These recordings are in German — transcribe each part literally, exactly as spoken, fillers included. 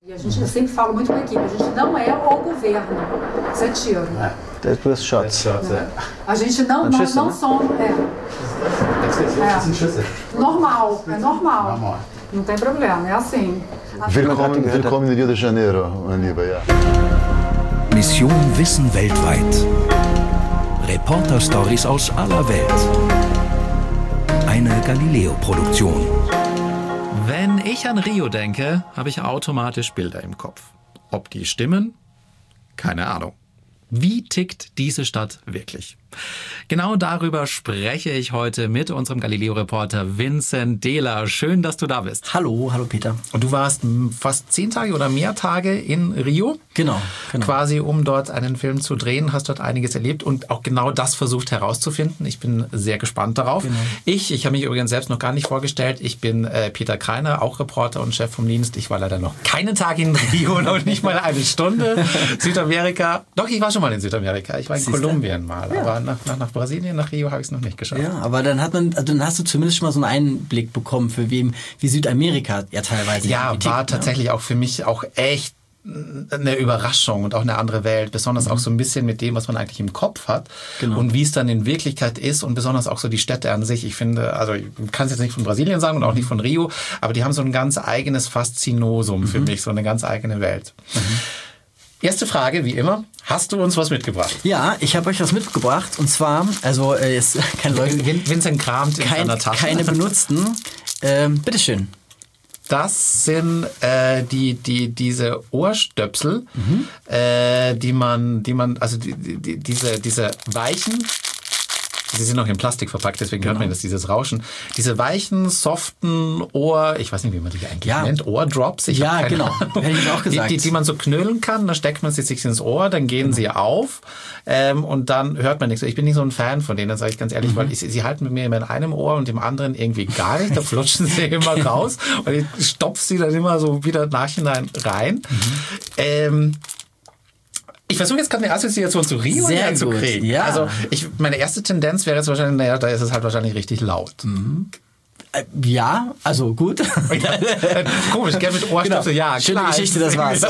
A gente, eu sempre falo muito com a equipe, a gente não é o governo, isso é tiro. É. Depois shots. É. A gente não, não, não somos. É. É. Normal, é normal. Não tem problema, é assim. Willkommen, willkommen in Rio de Janeiro, mein Lieber, ja. Mission Wissen weltweit. Reporter-Stories aus aller Welt. Eine Galileo-Produktion. Wenn ich an Rio denke, habe ich automatisch Bilder im Kopf. Ob die stimmen? Keine Ahnung. Wie tickt diese Stadt wirklich? Genau darüber spreche ich heute mit unserem Galileo-Reporter Vincent Dehler. Schön, dass du da bist. Hallo, hallo Peter. Und du warst fast zehn Tage oder mehr Tage in Rio. Genau, genau. Quasi, um dort einen Film zu drehen, hast dort einiges erlebt und auch genau das versucht herauszufinden. Ich bin sehr gespannt darauf. Genau. Ich, ich habe mich übrigens selbst noch gar nicht vorgestellt. Ich bin äh, Peter Kreiner, auch Reporter und Chef vom Dienst. Ich war leider noch keinen Tag in Rio, noch nicht mal eine Stunde. Südamerika. Doch, ich war schon mal in Südamerika. Ich war in Siehste? Kolumbien mal, Ja. aber nach, nach, nach Brasilien, nach Rio habe ich es noch nicht geschafft. Ja, aber dann hat man, also dann hast du zumindest schon mal so einen Einblick bekommen, für wem, wie Südamerika ja teilweise Ja, tickt, war ne? tatsächlich auch für mich auch echt eine Überraschung und auch eine andere Welt, besonders mhm. auch so ein bisschen mit dem, was man eigentlich im Kopf hat Genau. und wie es dann in Wirklichkeit ist und besonders auch so die Städte an sich. Ich finde, also ich kann es jetzt nicht von Brasilien sagen und auch nicht von Rio, aber die haben so ein ganz eigenes Faszinosum mhm. für mich, so eine ganz eigene Welt. Mhm. Erste Frage, wie immer. Hast du uns was mitgebracht? Ja, ich habe euch was mitgebracht. Und zwar, also äh, jetzt keine Leute, Vincent kramt in kein, seiner Tasche. keine benutzten. Ähm, bitteschön. Das sind äh, die, die, diese Ohrstöpsel, mhm. äh, die man, die man, also die, die, diese, diese weichen, sie sind noch in Plastik verpackt, deswegen genau. hört man das, dieses Rauschen. Diese weichen, soften Ohr, ich weiß nicht, wie man die eigentlich ja. nennt, Ohrdrops. Ich ja, keine genau. Ahnung. Hätte ich auch gesagt. Die, die, die man so knüllen kann, dann steckt man sie sich ins Ohr, dann gehen genau. sie auf ähm, und dann hört man nichts. Ich bin nicht so ein Fan von denen, sage ich ganz ehrlich, mhm. weil ich, sie halten mit mir immer in einem Ohr und im anderen irgendwie gar nicht. Da flutschen sie immer raus und ich stopfe sie dann immer so wieder nachhinein rein. Mhm. Ähm, Ich versuche jetzt gerade eine Assoziation zu Rio zu kriegen. Ja. Also ich, meine erste Tendenz wäre jetzt wahrscheinlich, naja, da ist es halt wahrscheinlich richtig laut. Mhm. Äh, ja, also gut. Ja, komisch, gell, mit Ohrstöpsel, genau. ja, Schöne klar. Geschichte, das war's.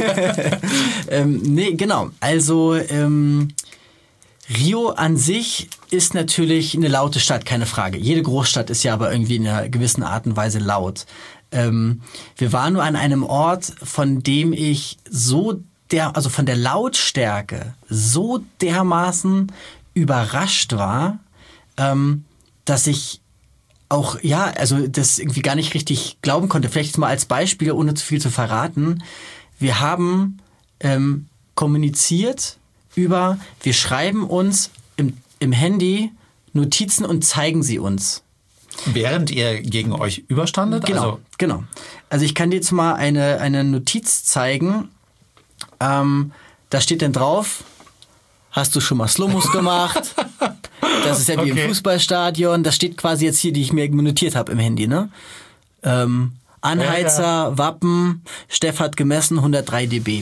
ähm, nee, genau. Also ähm, Rio an sich ist natürlich eine laute Stadt, keine Frage. Jede Großstadt ist ja aber irgendwie in einer gewissen Art und Weise laut. Ähm, wir waren nur an einem Ort, von dem ich so der, also von der Lautstärke so dermaßen überrascht war, ähm, dass ich auch, ja, also das irgendwie gar nicht richtig glauben konnte. Vielleicht mal als Beispiel, ohne zu viel zu verraten. Wir haben ähm, kommuniziert über, wir schreiben uns im, im Handy Notizen und zeigen sie uns. Während ihr gegen euch überstandet? Genau, also genau. Also ich kann dir jetzt mal eine, eine Notiz zeigen. Ähm, da steht dann drauf, hast du schon mal Slow-Mos gemacht? Das ist ja wie okay. im Fußballstadion. Das steht quasi jetzt hier, die ich mir notiert habe im Handy, ne? Ähm, Anheizer, ja, ja. Wappen, Steff hat gemessen, hundertdrei Dezibel.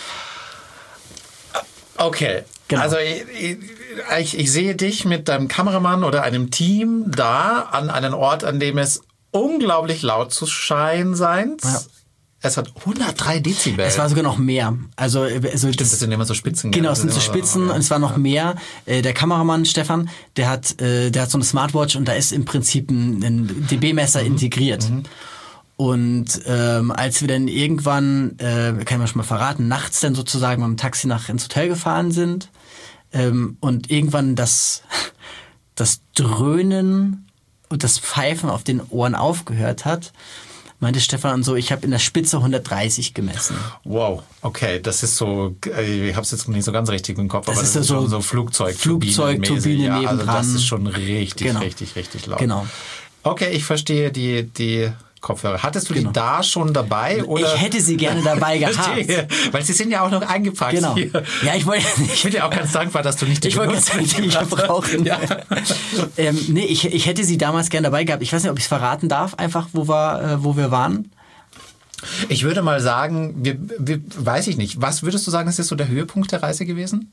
Okay, genau. Also ich, ich, ich sehe dich mit deinem Kameramann oder einem Team da an einem Ort, an dem es unglaublich laut zu scheinen scheint. Ja. Es hat hundertdrei Dezibel. Es war sogar noch mehr. Also, also Stimmt, das sind immer so Spitzen. Genau, es sind so Spitzen und es war noch mehr. Der Kameramann Stefan, der hat, der hat so eine Smartwatch und da ist im Prinzip ein, ein dB-Messer mhm. integriert. Mhm. Und ähm, als wir dann irgendwann, äh, kann ich mal schon mal verraten, nachts dann sozusagen mit dem Taxi nach ins Hotel gefahren sind ähm, und irgendwann das, das Dröhnen und das Pfeifen auf den Ohren aufgehört hat, meinte Stefan so, ich habe in der Spitze hundertdreißig gemessen. Wow, okay, das ist so, ich habe es jetzt nicht so ganz richtig im Kopf, das aber ist das ist so schon so Flugzeug, Flugzeugturbine ja, nebendran. Also das ist schon richtig, genau. richtig, richtig laut. Genau. Okay, ich verstehe die, die Kopfhörer. Hattest du genau. die da schon dabei? Oder? Ich hätte sie gerne dabei gehabt. Weil sie sind ja auch noch eingepackt genau. hier. Ja, ich wollte. Ich bin ja auch ganz dankbar, dass du nicht die Ich wollte ganz nicht die brauchen. Ja. ähm, nee, ich, ich hätte sie damals gerne dabei gehabt. Ich weiß nicht, ob ich es verraten darf, einfach wo wir, äh, wo wir waren. Ich würde mal sagen, wir, wir, weiß ich nicht. Was würdest du sagen, ist das so der Höhepunkt der Reise gewesen?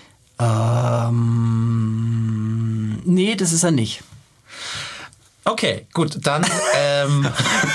Ähm, nee, das ist er nicht. Okay, gut, dann ähm,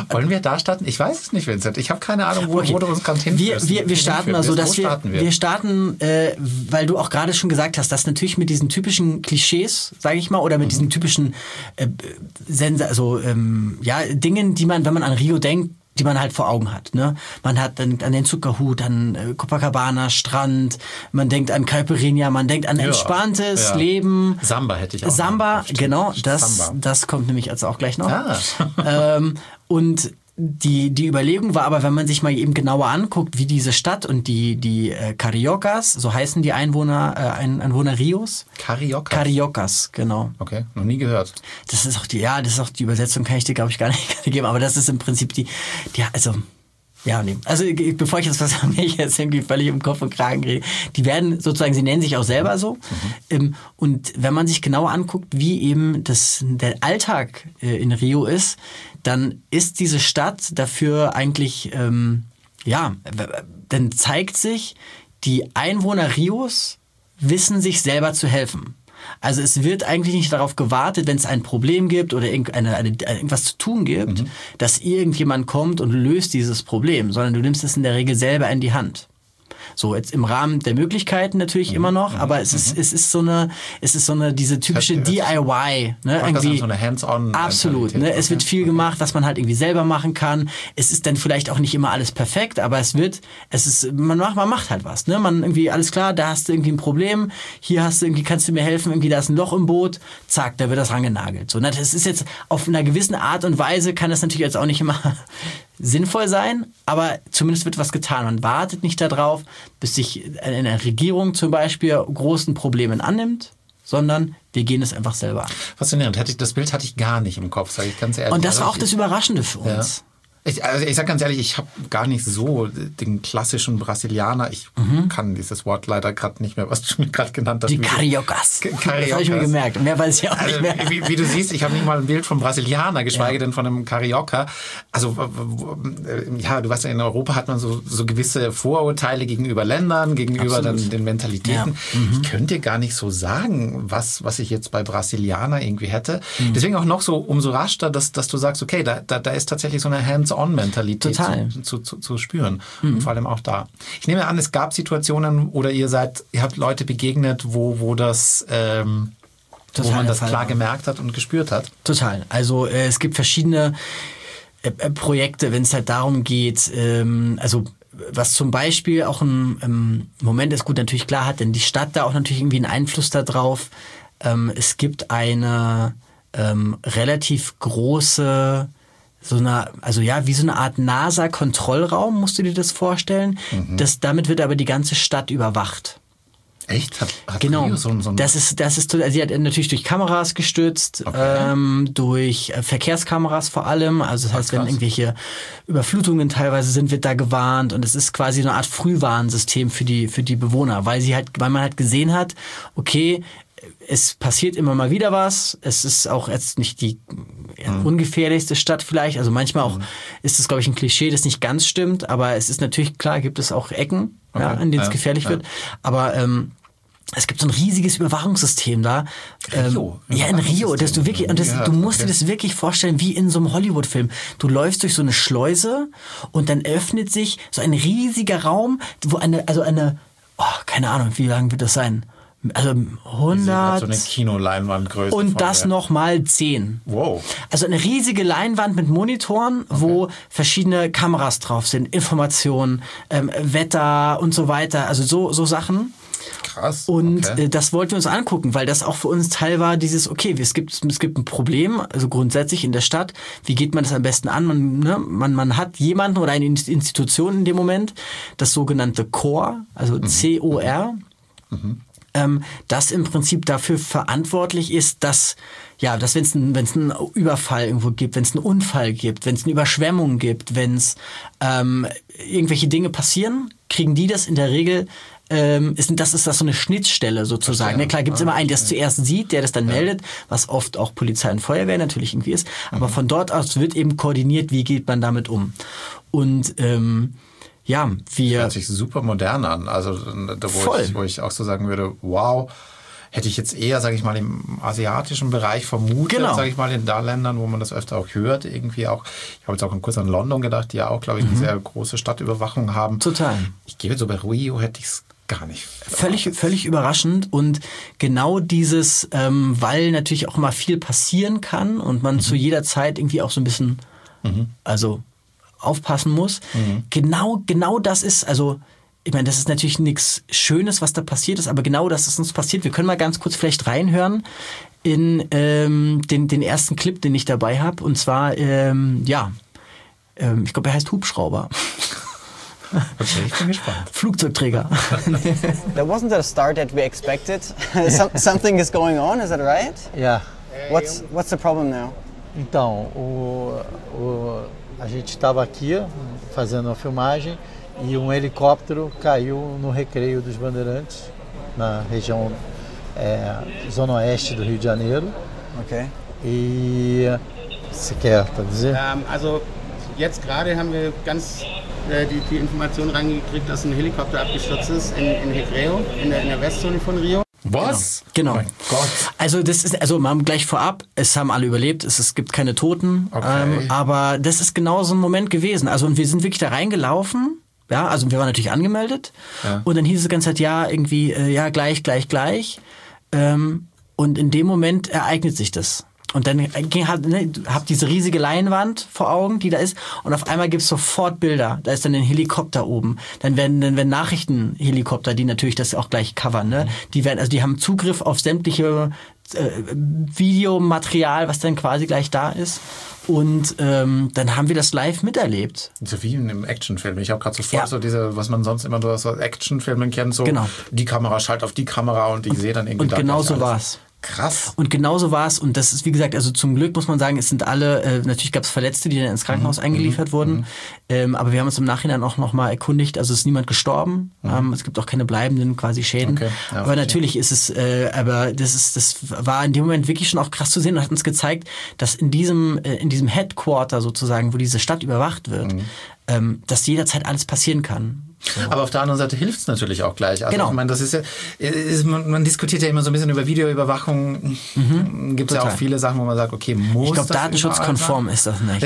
Wollen wir da starten? Ich weiß es nicht, Vincent. Ich habe keine Ahnung, wo, Okay. wo du uns gerade hinführst. Wir, wir, wir starten mal so, dass wir, starten wir? wir starten, äh, weil du auch gerade schon gesagt hast, dass natürlich mit diesen typischen Klischees, sage ich mal, oder mit mhm. diesen typischen äh, Sense, also ähm, ja, Dingen, die man, wenn man an Rio denkt, die man halt vor Augen hat. Ne? Man hat dann an den Zuckerhut, an äh, Copacabana, Strand, man denkt an Caipirinha, man denkt an ja, entspanntes ja. Leben. Samba hätte ich auch. Samba, genau, das, Samba. das kommt nämlich also auch gleich noch. Ah. ähm, und die, die Überlegung war aber, wenn man sich mal eben genauer anguckt, wie diese Stadt und die, die äh, Cariocas, so heißen die Einwohner, äh, Ein, Einwohner Rios. Cariocas? Cariocas, genau. Okay, noch nie gehört. Das ist auch die, ja, das ist auch die Übersetzung, kann ich dir, glaube ich, gar nicht geben, aber das ist im Prinzip die, die also, ja, nee. Also, bevor ich jetzt was mich jetzt irgendwie völlig im Kopf und Kragen rede, die werden sozusagen, sie nennen sich auch selber so. Mhm. Und wenn man sich genauer anguckt, wie eben das, der Alltag in Rio ist, dann ist diese Stadt dafür eigentlich, ähm, ja, dann zeigt sich, die Einwohner Rios wissen sich selber zu helfen. Also es wird eigentlich nicht darauf gewartet, wenn es ein Problem gibt oder irgendeine, eine, irgendwas zu tun gibt, mhm. dass irgendjemand kommt und löst dieses Problem, sondern du nimmst es in der Regel selber in die Hand. So, jetzt im Rahmen der Möglichkeiten natürlich mhm. immer noch, aber mhm. es ist, es ist so eine, es ist so eine, diese typische D I Y, ne, irgendwie. So eine Hands-on. Absolut, ne, es wird viel gemacht, was man halt irgendwie selber machen kann. Es ist dann vielleicht auch nicht immer alles perfekt, aber es wird, es ist, man macht, man macht halt was, ne, man irgendwie, alles klar, da hast du irgendwie ein Problem, hier hast du irgendwie, kannst du mir helfen, irgendwie, da ist ein Loch im Boot, zack, da wird das rangenagelt. So, ne, das ist jetzt auf einer gewissen Art und Weise, kann das natürlich jetzt auch nicht immer sinnvoll sein, aber zumindest wird was getan. Man wartet nicht darauf, bis sich eine Regierung zum Beispiel großen Problemen annimmt, sondern wir gehen es einfach selber an. Faszinierend. Hatte ich, das Bild hatte ich gar nicht im Kopf, sage ich ganz ehrlich. Und das war also auch das Überraschende für uns. Ja. Ich, also ich sage ganz ehrlich, ich habe gar nicht so den klassischen Brasilianer. Ich mhm. kann dieses Wort leider gerade nicht mehr, was du mir gerade genannt hast. Die Cariocas. Cariocas. Das habe ich mir gemerkt. Mehr weiß ich auch also, nicht mehr. Wie, wie du siehst, ich habe nicht mal ein Bild vom Brasilianer, geschweige ja. denn von einem Carioca. Also ja, du weißt ja, in Europa hat man so, so gewisse Vorurteile gegenüber Ländern, gegenüber dann den Mentalitäten. Ja. Mhm. Ich könnte gar nicht so sagen, was, was ich jetzt bei Brasilianer irgendwie hätte. Mhm. Deswegen auch noch so umso rascher, dass, dass du sagst, okay, da, da, da ist tatsächlich so eine Hands On-Mentalität zu, zu, zu, zu spüren. Mhm. Und vor allem auch da. Ich nehme an, es gab Situationen oder ihr seid, ihr habt Leute begegnet, wo, wo das, ähm, wo man das klar gemerkt hat und gespürt hat. Total. Also äh, es gibt verschiedene äh, Projekte, wenn es halt darum geht, ähm, also was zum Beispiel auch ein ähm, Moment ist, gut, natürlich klar hat, denn die Stadt da auch natürlich irgendwie einen Einfluss darauf. Ähm, es gibt eine ähm, relativ große so eine, also ja, wie so eine Art NASA-Kontrollraum, musst du dir das vorstellen. Mhm. Das, damit wird aber die ganze Stadt überwacht. Echt? Hat, hat genau. Rio so, so das ist, das ist, also sie hat natürlich durch Kameras gestützt, okay. ähm, durch Verkehrskameras vor allem. Also das heißt, Ach, wenn irgendwelche Überflutungen teilweise sind, wird da gewarnt und es ist quasi eine Art Frühwarnsystem für die, für die Bewohner, weil sie halt, weil man halt gesehen hat, okay, es passiert immer mal wieder was. Es ist auch jetzt nicht die mhm. ungefährlichste Stadt vielleicht. Also manchmal auch mhm. ist es, glaube ich, ein Klischee, das nicht ganz stimmt. Aber es ist natürlich klar, gibt es auch Ecken, okay. ja, in denen es ja, gefährlich ja. wird. Aber ähm, es gibt so ein riesiges Überwachungssystem da. Rio. Ähm, ja, in Rio. Dass du wirklich, und das, ja, du musst okay. dir das wirklich vorstellen wie in so einem Hollywood-Film. Du läufst durch so eine Schleuse und dann öffnet sich so ein riesiger Raum, wo eine, also eine, oh, keine Ahnung, wie lang wird das sein? Also hundert. So eine Kinoleinwandgröße. Und das nochmal zehn. Wow. Also eine riesige Leinwand mit Monitoren, okay. wo verschiedene Kameras drauf sind, Informationen, ähm, Wetter und so weiter. Also so, so Sachen. Krass. Und okay. äh, das wollten wir uns angucken, weil das auch für uns Teil war, dieses, okay, es gibt, es gibt ein Problem, also grundsätzlich in der Stadt. Wie geht man das am besten an? Man, ne, man, man hat jemanden oder eine Institution in dem Moment, das sogenannte C O R, also mhm. C O R. Mhm. Ähm, das im Prinzip dafür verantwortlich ist, dass, ja, dass wenn es ein, wenn es einen Überfall irgendwo gibt, wenn es einen Unfall gibt, wenn es eine Überschwemmung gibt, wenn es ähm, irgendwelche Dinge passieren, kriegen die das in der Regel, ähm, ist, das ist das so eine Schnittstelle sozusagen. Ja, klar gibt es immer einen, der es zuerst sieht, der das dann ja. meldet, was oft auch Polizei und Feuerwehr natürlich irgendwie ist. Aber mhm. von dort aus wird eben koordiniert, wie geht man damit um. Und ähm, ja, wir. Das hört sich super modern an. Also, da, wo, voll. ich, wo ich auch so sagen würde, wow. hätte ich jetzt eher, sage ich mal, im asiatischen Bereich vermutet, genau. sage ich mal, in da Ländern, wo man das öfter auch hört, irgendwie auch. Ich habe jetzt auch kurz an London gedacht, die ja auch, glaube ich, eine mhm. sehr große Stadtüberwachung haben. Total. Ich gebe so bei Rio hätte ich es gar nicht. Völlig, völlig überraschend und genau dieses, ähm, weil natürlich auch immer viel passieren kann und man mhm. zu jeder Zeit irgendwie auch so ein bisschen, mhm. also aufpassen muss. Mhm. Genau, genau das ist, also ich meine, das ist natürlich nichts Schönes, was da passiert ist, aber genau das ist uns passiert. Wir können mal ganz kurz vielleicht reinhören in ähm, den, den ersten Clip, den ich dabei habe. Und zwar, ähm, ja, ähm, ich glaube, er heißt Hubschrauber. Okay, ich bin gespannt. Flugzeugträger. That wasn't the start that we expected. Some, something is going on, is that right? Yeah. What's, what's the problem now? Então, o, o, a gente estava aqui fazendo uma filmagem e um helicóptero caiu no Recreio dos Bandeirantes, na região é, zona oeste do Rio de Janeiro. Okay. E você quer dizer? Ähm, also jetzt gerade haben wir ganz äh, die, die Information reingekriegt, dass ein Helikopter abgestürzt ist in, in Recreio, in der, in der Westzone von Rio. Was? Genau. Oh mein Gott. Also das ist, also mal gleich vorab, es haben alle überlebt, es, es gibt keine Toten, okay. ähm, aber das ist genau so ein Moment gewesen. Also und wir sind wirklich da reingelaufen. Ja, also wir waren natürlich angemeldet ja. und dann hieß es die ganze Zeit, ja, irgendwie, äh, ja, gleich, gleich, gleich. Ähm, und in dem Moment ereignet sich das. Und dann ging halt, ne, habt diese riesige Leinwand vor Augen, die da ist, und auf einmal gibt's sofort Bilder. Da ist dann ein Helikopter oben. Dann werden, dann werden Nachrichtenhelikopter, die natürlich das auch gleich covern, ne? Die werden, also die haben Zugriff auf sämtliche äh, Videomaterial, was dann quasi gleich da ist. Und ähm, dann haben wir das live miterlebt. So wie in einem Actionfilm. Ich habe gerade sofort ja. so diese, was man sonst immer so aus Actionfilmen kennt, so genau. die Kamera schaltet auf die Kamera und ich sehe dann irgendwie und da genau so alles. war's. Krass. Und genauso war es. Und das ist, wie gesagt, also zum Glück muss man sagen, es sind alle, äh, natürlich gab es Verletzte, die dann ins Krankenhaus mhm. eingeliefert mhm. wurden. Ähm, aber wir haben uns im Nachhinein auch nochmal erkundigt. Also es ist niemand gestorben. Mhm. Ähm, es gibt auch keine bleibenden quasi Schäden. Okay. Ja, aber okay. natürlich ist es, äh, aber das ist, das war in dem Moment wirklich schon auch krass zu sehen und hat uns gezeigt, dass in diesem, äh, in diesem Headquarter sozusagen, wo diese Stadt überwacht wird, mhm. ähm, dass jederzeit alles passieren kann. So. Aber auf der anderen Seite hilft es natürlich auch gleich. Also genau. ich meine, das ist ja, ist, man, man diskutiert ja immer so ein bisschen über Videoüberwachung. Mhm. Gibt es ja auch viele Sachen, wo man sagt, okay, muss Ich glaube, das datenschutzkonform ist das nicht.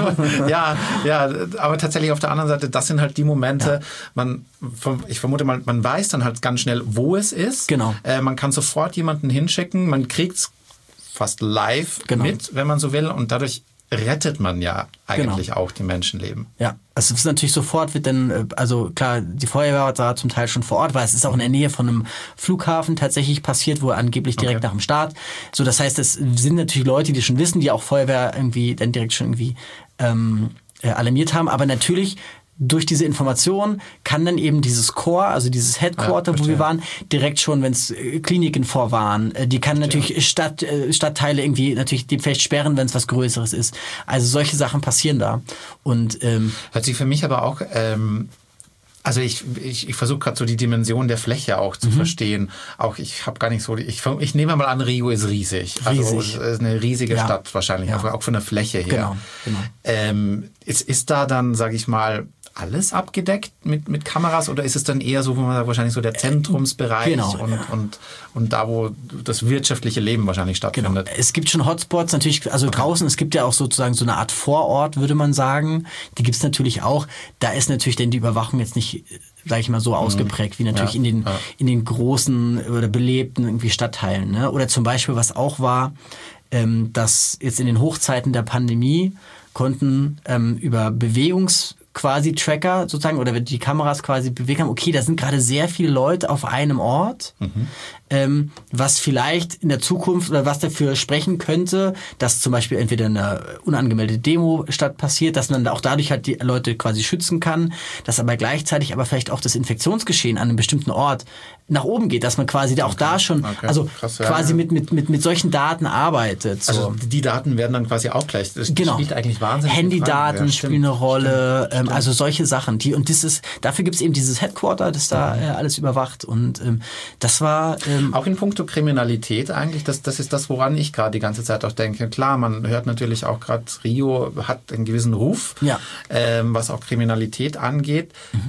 ja, ja, aber tatsächlich auf der anderen Seite, das sind halt die Momente, ja. man, ich vermute mal, man weiß dann halt ganz schnell, wo es ist. Genau. Äh, man kann sofort jemanden hinschicken, man kriegt es fast live genau. mit, wenn man so will, und dadurch rettet man ja eigentlich genau. auch die Menschenleben. Ja, also es ist natürlich sofort, wird dann, also klar, die Feuerwehr war zum Teil schon vor Ort, weil es ist auch in der Nähe von einem Flughafen tatsächlich passiert, wo angeblich direkt okay. nach dem Start. So, das heißt, es sind natürlich Leute, die schon wissen, die auch Feuerwehr irgendwie dann direkt schon irgendwie ähm, alarmiert haben, aber natürlich durch diese Information kann dann eben dieses Core, also dieses Headquarter, ja, wo wir waren, direkt schon, wenn es Kliniken vor waren, die kann verstehe. natürlich Stadt, Stadtteile irgendwie natürlich die vielleicht sperren, wenn es was Größeres ist. Also solche Sachen passieren da. Und ähm, hört sich für mich aber auch, ähm, also ich, ich, ich versuche gerade so die Dimension der Fläche auch zu mhm. verstehen. Auch ich habe gar nicht so, ich, ich nehme mal an, Rio ist riesig. riesig. Also es ist eine riesige ja. Stadt wahrscheinlich, ja. auch, auch von der Fläche her. Genau, genau. Ähm, ist, ist da dann, sage ich mal, alles abgedeckt mit, mit Kameras, oder ist es dann eher so, wo man sagt, wahrscheinlich so der Zentrumsbereich genau, und, ja. und, und da, wo das wirtschaftliche Leben wahrscheinlich stattfindet? Genau. Es gibt schon Hotspots natürlich, also okay. draußen, es gibt ja auch sozusagen so eine Art Vorort, würde man sagen. Die gibt es natürlich auch. Da ist natürlich denn die Überwachung jetzt nicht, sag ich mal, so ausgeprägt wie natürlich ja, in den ja. in den großen oder belebten irgendwie Stadtteilen. Ne? Oder zum Beispiel, was auch war, ähm, dass jetzt in den Hochzeiten der Pandemie konnten ähm, über Bewegungs quasi Tracker sozusagen oder die Kameras quasi bewegt haben, okay, da sind gerade sehr viele Leute auf einem Ort, mhm. ähm, was vielleicht in der Zukunft oder was dafür sprechen könnte, dass zum Beispiel entweder eine unangemeldete Demo statt passiert, dass man auch dadurch halt die Leute quasi schützen kann, dass aber gleichzeitig aber vielleicht auch das Infektionsgeschehen an einem bestimmten Ort nach oben geht, dass man quasi da auch okay. da schon, okay. also Krass, ja, quasi ja. Mit, mit, mit, mit solchen Daten arbeitet. So. Also die Daten werden dann quasi auch gleich, das genau. spielt eigentlich wahnsinnig Handydaten ja, spielen eine Rolle, stimmt, ähm, also solche Sachen. Die, und dieses, dafür gibt es eben dieses Headquarter, das da äh, alles überwacht. Und ähm, das war... Ähm, auch in puncto Kriminalität eigentlich, das, das ist das, woran ich gerade die ganze Zeit auch denke. Klar, man hört natürlich auch gerade, Rio hat einen gewissen Ruf, ja. ähm, was auch Kriminalität angeht. Mhm.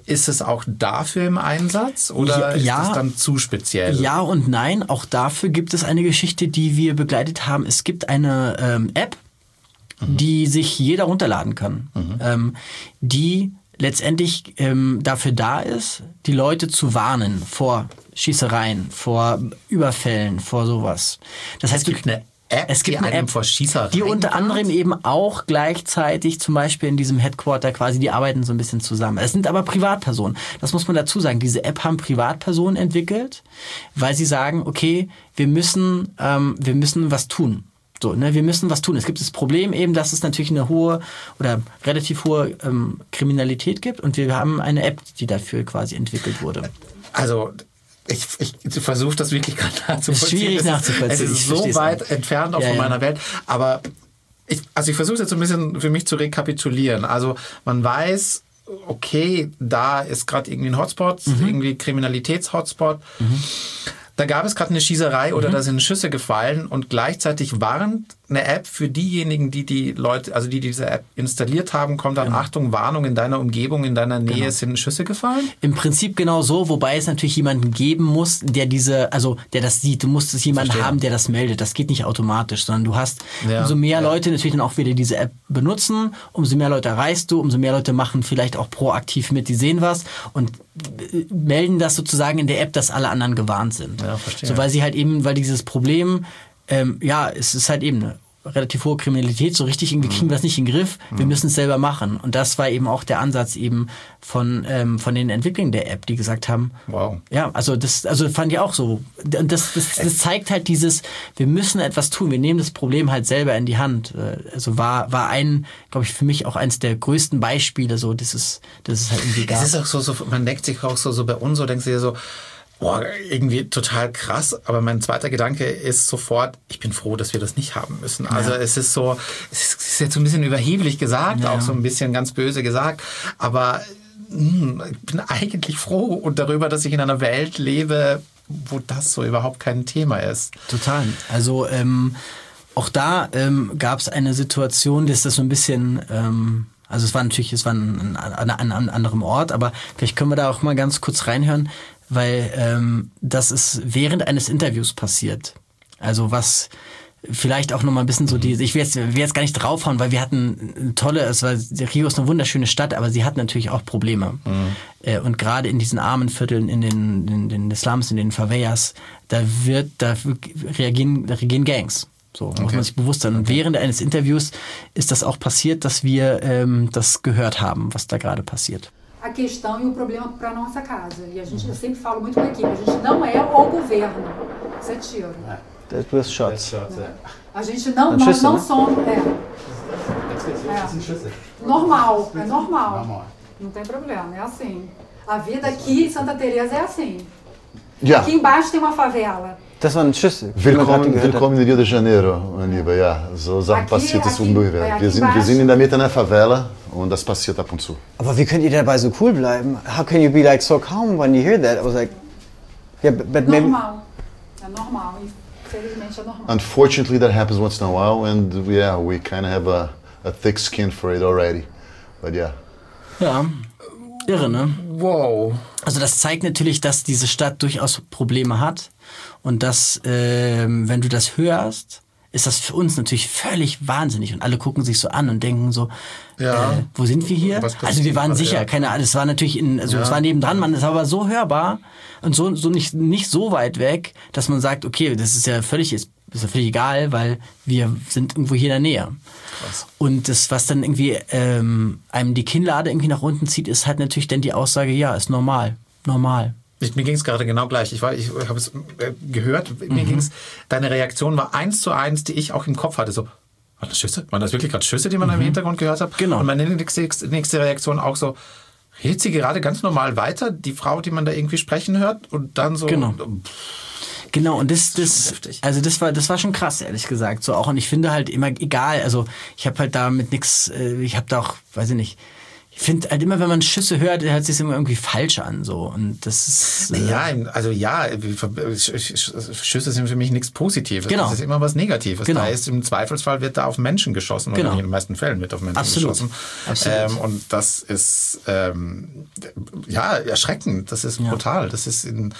Ist es auch dafür im Einsatz oder Ja, ist es dann zu speziell? Ja und nein. Auch dafür gibt es eine Geschichte, die wir begleitet haben. Es gibt eine ähm, App, mhm. die sich jeder runterladen kann, mhm. ähm, die letztendlich ähm, dafür da ist, die Leute zu warnen vor Schießereien, vor Überfällen, vor sowas. Das heißt, es gibt eine App, es gibt die eine einem App, vor Schießereien die unter warnt? anderem eben auch gleichzeitig zum Beispiel in diesem Headquarter quasi, die arbeiten so ein bisschen zusammen. Es sind aber Privatpersonen. Das muss man dazu sagen. Diese App haben Privatpersonen entwickelt, weil sie sagen, okay, wir müssen, ähm, wir müssen was tun. So, ne, wir müssen was tun. Es gibt das Problem eben, dass es natürlich eine hohe oder relativ hohe ähm, Kriminalität gibt und wir haben eine App, die dafür quasi entwickelt wurde. Also ich, ich versuche das wirklich gerade nachzuvollziehen. Es ist schwierig nachzuvollziehen. Es ist so weit nicht. entfernt auch ja, von ja. meiner Welt. Aber ich, also ich versuche es jetzt so ein bisschen für mich zu rekapitulieren. Also man weiß, okay, da ist gerade irgendwie ein Hotspot, mhm. irgendwie Kriminalitäts-Hotspot. Mhm. Da gab es gerade eine Schießerei oder mhm. da sind Schüsse gefallen und gleichzeitig warnt eine App für diejenigen, die die Leute, also die diese App installiert haben, kommt dann genau. Achtung, Warnung, in deiner Umgebung, in deiner Nähe genau. sind Schüsse gefallen? Im Prinzip genau so, wobei es natürlich jemanden geben muss, der diese, also der das sieht. Du musst es jemanden Verstehe. haben, der das meldet. Das geht nicht automatisch, sondern du hast ja. umso mehr ja. Leute natürlich dann auch wieder diese App benutzen, umso mehr Leute erreichst du, umso mehr Leute machen vielleicht auch proaktiv mit, die sehen was und melden das sozusagen in der App, dass alle anderen gewarnt sind. Ja, verstehe. So, weil sie halt eben, weil dieses Problem, ähm, ja, es ist halt eben eine relativ hohe Kriminalität, so richtig irgendwie kriegen wir das nicht in den Griff, wir müssen es selber machen. Und das war eben auch der Ansatz eben von, ähm, von den Entwicklern der App, die gesagt haben, wow. Ja, also das, also fand ich auch so. Und das, das, das zeigt halt dieses, wir müssen etwas tun, wir nehmen das Problem halt selber in die Hand. Also war, war ein, glaube ich, für mich auch eins der größten Beispiele, so, das ist, das ist halt irgendwie gab. Es ist auch so, so, man denkt sich auch so, so bei uns, so denkst du dir so, boah, irgendwie total krass, aber mein zweiter Gedanke ist sofort, ich bin froh, dass wir das nicht haben müssen. Also ja. es ist so, es ist jetzt so ein bisschen überheblich gesagt, ja. auch so ein bisschen ganz böse gesagt, aber mh, ich bin eigentlich froh und darüber, dass ich in einer Welt lebe, wo das so überhaupt kein Thema ist. Total. Also ähm, auch da ähm, gab es eine Situation, dass das so ein bisschen... Ähm, also es war natürlich, es war an einem anderen Ort, aber vielleicht können wir da auch mal ganz kurz reinhören, weil ähm, das ist während eines Interviews passiert. Also was vielleicht auch nochmal ein bisschen so die, ich will jetzt, will jetzt gar nicht draufhauen, weil wir hatten eine tolle, es war, Rio ist eine wunderschöne Stadt, aber sie hat natürlich auch Probleme. Mhm. Äh, und gerade in diesen armen Vierteln, in den, in den Slums, in den Favelas, da wird, da reagieren, da reagieren Gangs. So, muss okay. man sich bewusst sein. Und okay. während eines Interviews ist das auch passiert, dass wir ähm, das gehört haben, was da gerade passiert. A questão e o problema para nossa casa. E a gente, eu sempre falo muito com a equipe, a gente não é o governo. Isso é tiro. That was shots. A gente não, nós não somos. É. É. Normal, é normal. Não tem problema, é assim. A vida aqui em Santa Teresa é assim. Ja. Aqui embaixo tem uma favela. Das waren Schüsse. Willkommen, willkommen in Rio de Janeiro, Aniba. Ja, so Sachen passiert es ungefähr. Wir sind, wir sind in der Mitte einer Favela und das passiert ab und zu. Aber wie könnt ihr dabei so cool bleiben? How can you be like so calm when you hear that? I was like, yeah, but, but maybe... Normal. É normal. Infelizmente é normal. Unfortunately, that happens once in a while, and yeah, we kind of have a, a thick skin for it already. But yeah. Ja, irre, ne? Wow. Also das zeigt natürlich, dass diese Stadt durchaus Probleme hat. Und dass, äh, wenn du das hörst, ist das für uns natürlich völlig wahnsinnig. Und alle gucken sich so an und denken so, ja. äh, wo sind wir hier? Also wir waren sicher, ja. keine Ahnung, es war natürlich, in, also ja. es war nebendran, man ist aber so hörbar und so, so nicht, nicht so weit weg, dass man sagt, okay, das ist ja völlig, ist, ist ja völlig egal, weil wir sind irgendwo hier in der Nähe. Krass. Und das, was dann irgendwie ähm, einem die Kinnlade irgendwie nach unten zieht, ist halt natürlich dann die Aussage, ja, ist normal, normal. Ich, mir ging es gerade genau gleich. Ich, war, ich habe es gehört. Mir mhm. ging's. Deine Reaktion war eins zu eins, die ich auch im Kopf hatte. So, waren das Schüsse? Waren das wirklich gerade Schüsse, die man mhm. im Hintergrund gehört hat? Genau. Und meine nächste, nächste Reaktion auch so, redet sie gerade ganz normal weiter, die Frau, die man da irgendwie sprechen hört? Und dann so... Genau. Pff, genau, und das, das, das also das war, das war schon krass, ehrlich gesagt. So auch, und ich finde halt immer, egal, also ich habe halt da mit nix, ich habe da auch, weiß ich nicht, ich finde halt immer, wenn man Schüsse hört, hört sich immer irgendwie falsch an, so. Und das ist. Äh ja, also ja, Schüsse sind für mich nichts Positives. Genau. Das ist immer was Negatives. Genau. Da ist im Zweifelsfall wird da auf Menschen geschossen. Genau. Oder in den meisten Fällen wird auf Menschen Absolut. geschossen. Absolut. Ähm, und das ist, ähm, ja, erschreckend. Das ist Ja. brutal. Das ist in,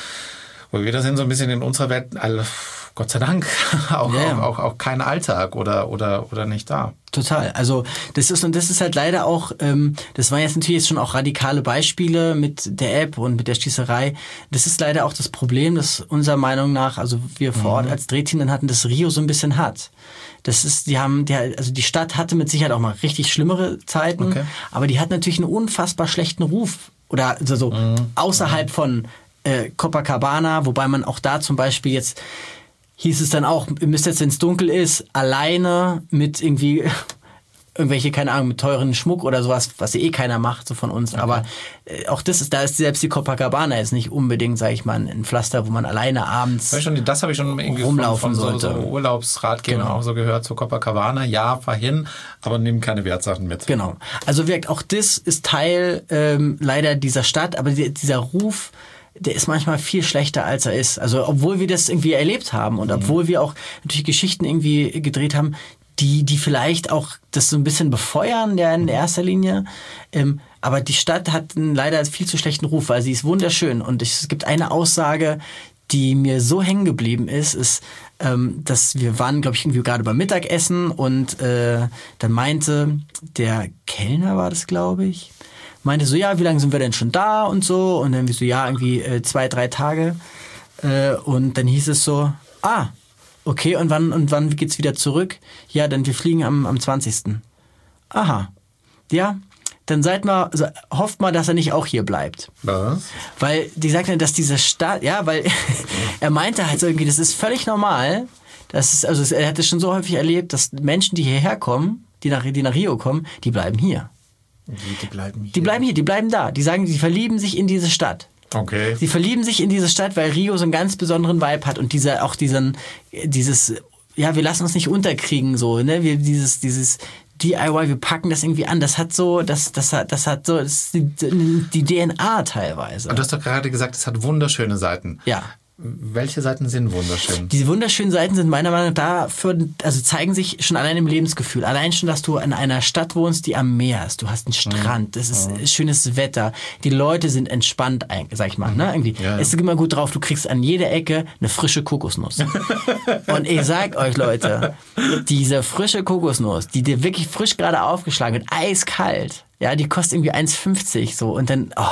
wo wir da sind so ein bisschen in unserer Welt, all, Gott sei Dank, auch, Ja, ja. auch, auch, auch kein Alltag oder, oder, oder nicht da. Total. Also das ist und das ist halt leider auch, ähm, das waren jetzt natürlich jetzt schon auch radikale Beispiele mit der App und mit der Schießerei. Das ist leider auch das Problem, das unserer Meinung nach, also wir vor Ort als Drehteam dann hatten, das Rio so ein bisschen hat. Das ist, die haben, die, also die Stadt hatte mit Sicherheit auch mal richtig schlimmere Zeiten, Okay. aber die hat natürlich einen unfassbar schlechten Ruf oder also so Mhm. außerhalb von äh, Copacabana, wobei man auch da zum Beispiel jetzt hieß es dann auch, ihr müsst jetzt, wenn es dunkel ist, alleine mit irgendwie irgendwelche, keine Ahnung, mit teuren Schmuck oder sowas, was eh keiner macht, so von uns. Okay. Aber äh, auch das ist, da ist selbst die Copacabana jetzt nicht unbedingt, sag ich mal, ein Pflaster, wo man alleine abends Weißt du, das habe ich schon irgendwie rumlaufen von, von so, sollte. so Urlaubsratgebern Genau. auch so gehört, zu Copacabana. Ja, fahr hin, aber nimm keine Wertsachen mit. Genau. Also wirkt auch das ist Teil ähm, leider dieser Stadt, aber die, dieser Ruf, der ist manchmal viel schlechter, als er ist. Also obwohl wir das irgendwie erlebt haben und obwohl wir auch natürlich Geschichten irgendwie gedreht haben, die die vielleicht auch das so ein bisschen befeuern, ja, in erster Linie. Ähm, aber die Stadt hat einen leider viel zu schlechten Ruf, weil sie ist wunderschön. Und es gibt eine Aussage, die mir so hängen geblieben ist, ist, ähm, dass wir waren, glaube ich, irgendwie gerade beim Mittagessen und äh, dann meinte der Kellner, war das, glaube ich, meinte so, ja, wie lange sind wir denn schon da und so. Und dann wie so, ja, irgendwie äh, zwei, drei Tage. Äh, und dann hieß es so, ah, okay, und wann und wann geht's wieder zurück? Ja, dann wir fliegen am, am zwanzigsten Aha. Ja, dann seid mal, also hofft mal, dass er nicht auch hier bleibt. Was? Weil die sagt dann, dass diese Stadt, ja, weil er meinte halt so irgendwie, das ist völlig normal. Das ist, also er hat es schon so häufig erlebt, dass Menschen, die hierher kommen, die nach, die nach Rio kommen, die bleiben hier. Die, die bleiben hier. Die bleiben hier, die bleiben da. Die sagen, die verlieben sich in diese Stadt. Okay. Sie verlieben sich in diese Stadt, weil Rio so einen ganz besonderen Vibe hat und dieser auch diesen dieses ja, wir lassen uns nicht unterkriegen so, ne? Wir dieses dieses D I Y, wir packen das irgendwie an. Das hat so, das das hat das hat so das ist die, die D N A teilweise. Und du hast doch gerade gesagt, es hat wunderschöne Seiten. Ja. Welche Seiten sind wunderschön? Diese wunderschönen Seiten sind meiner Meinung nach dafür, also zeigen sich schon allein im Lebensgefühl. Allein schon, dass du in einer Stadt wohnst, die am Meer ist. Du hast einen Strand, es ist mhm. schönes Wetter. Die Leute sind entspannt, sag ich mal. Ne? Irgendwie. Ja, ja. Es ist immer gut drauf, du kriegst an jeder Ecke eine frische Kokosnuss. Und ich sag euch, Leute, diese frische Kokosnuss, die dir wirklich frisch gerade aufgeschlagen wird, eiskalt, ja, die kostet irgendwie eins fünfzig so und dann, oh.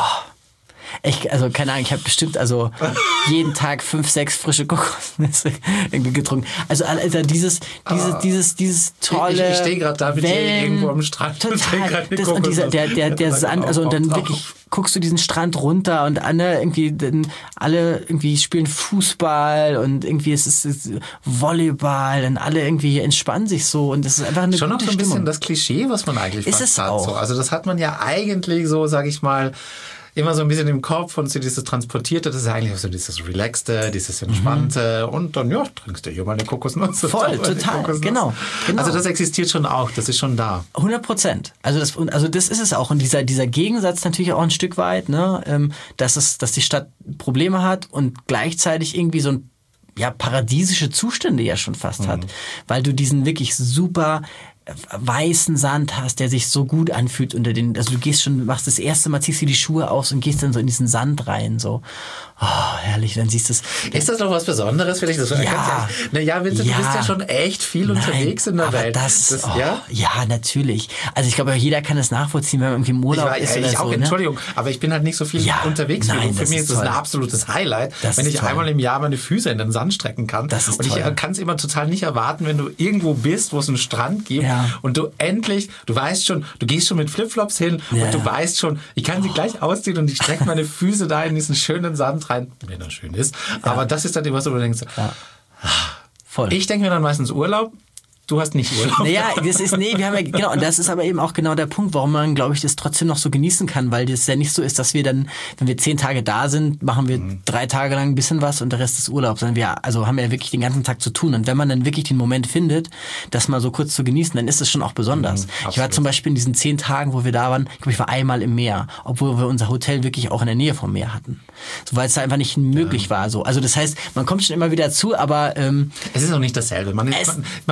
Ich, also keine Ahnung, ich habe bestimmt also jeden Tag fünf, sechs frische Kokosnüsse irgendwie getrunken. Also Alter, dieses, dieses, ah. dieses, dieses tolle. Ich, ich stehe gerade da mit dir irgendwo am Strand. Total. Das, und dieser, der, der, der Sand, also und dann wirklich guckst du diesen Strand runter und alle irgendwie, dann alle irgendwie spielen Fußball und irgendwie es ist, es ist Volleyball und alle irgendwie entspannen sich so und das ist einfach eine schon gute noch so ein Stimmung. bisschen das Klischee, was man eigentlich ist fast es hat. auch. So. Also das hat man ja eigentlich so, sag ich mal, immer so ein bisschen im Kopf und so dieses Transportierte, das ist eigentlich auch so dieses Relaxte, dieses Entspannte mhm. und dann, ja, trinkst du hier mal eine Kokosnuss. Voll, total, Kokosnuss. Genau, genau. Also das existiert schon auch, das ist schon da. hundert Prozent. Also das, also das ist es auch und dieser, dieser Gegensatz natürlich auch ein Stück weit, ne, dass es, dass die Stadt Probleme hat und gleichzeitig irgendwie so ein, ja, paradiesische Zustände ja schon fast mhm. hat, weil du diesen wirklich super weißen Sand hast, der sich so gut anfühlt unter den, also du gehst schon, machst das erste Mal, ziehst dir die Schuhe aus und gehst dann so in diesen Sand rein, so, oh, herrlich, dann siehst du es. Ist das noch was Besonderes für dich? Das ja. Naja, Vincent, ja. du bist ja schon echt viel Nein, unterwegs in der aber Welt. Das, das, oh, ja? ja, natürlich. Also ich glaube, jeder kann es nachvollziehen, wenn man irgendwie im Urlaub ich war, ist ja, oder ich so. auch, ne? Entschuldigung, aber ich bin halt nicht so viel ja, unterwegs. Nein, für mich ist das ein absolutes Highlight, das wenn ich toll. einmal im Jahr meine Füße in den Sand strecken kann. Das ist und toll. ich kann es immer total nicht erwarten, wenn du irgendwo bist, wo es einen Strand gibt ja. und du endlich, du weißt schon, du gehst schon mit Flipflops hin ja. und du weißt schon, ich kann sie gleich ausziehen und ich strecke meine Füße da in diesen schönen Sand rein, wenn er schön ist. Ja. Aber das ist dann immer so, wo du denkst, ja. Voll. Ich denke mir dann meistens Urlaub. Du hast nicht Urlaub. Naja, das ist, nee, wir haben ja, genau, und das ist aber eben auch genau der Punkt, warum man, glaube ich, das trotzdem noch so genießen kann, weil das ja nicht so ist, dass wir dann, wenn wir zehn Tage da sind, machen wir mhm. drei Tage lang ein bisschen was und der Rest ist Urlaub, sondern wir, also haben wir ja wirklich den ganzen Tag zu tun und wenn man dann wirklich den Moment findet, das mal so kurz zu genießen, dann ist es schon auch besonders. Mhm, ich war zum Beispiel in diesen zehn Tagen, wo wir da waren, ich glaube, ich war einmal im Meer, obwohl wir unser Hotel wirklich auch in der Nähe vom Meer hatten. So, weil es da einfach nicht möglich ja. war, so. Also das heißt, man kommt schon immer wieder zu, aber, ähm, es ist auch nicht dasselbe. Man, es, man, man, du fährst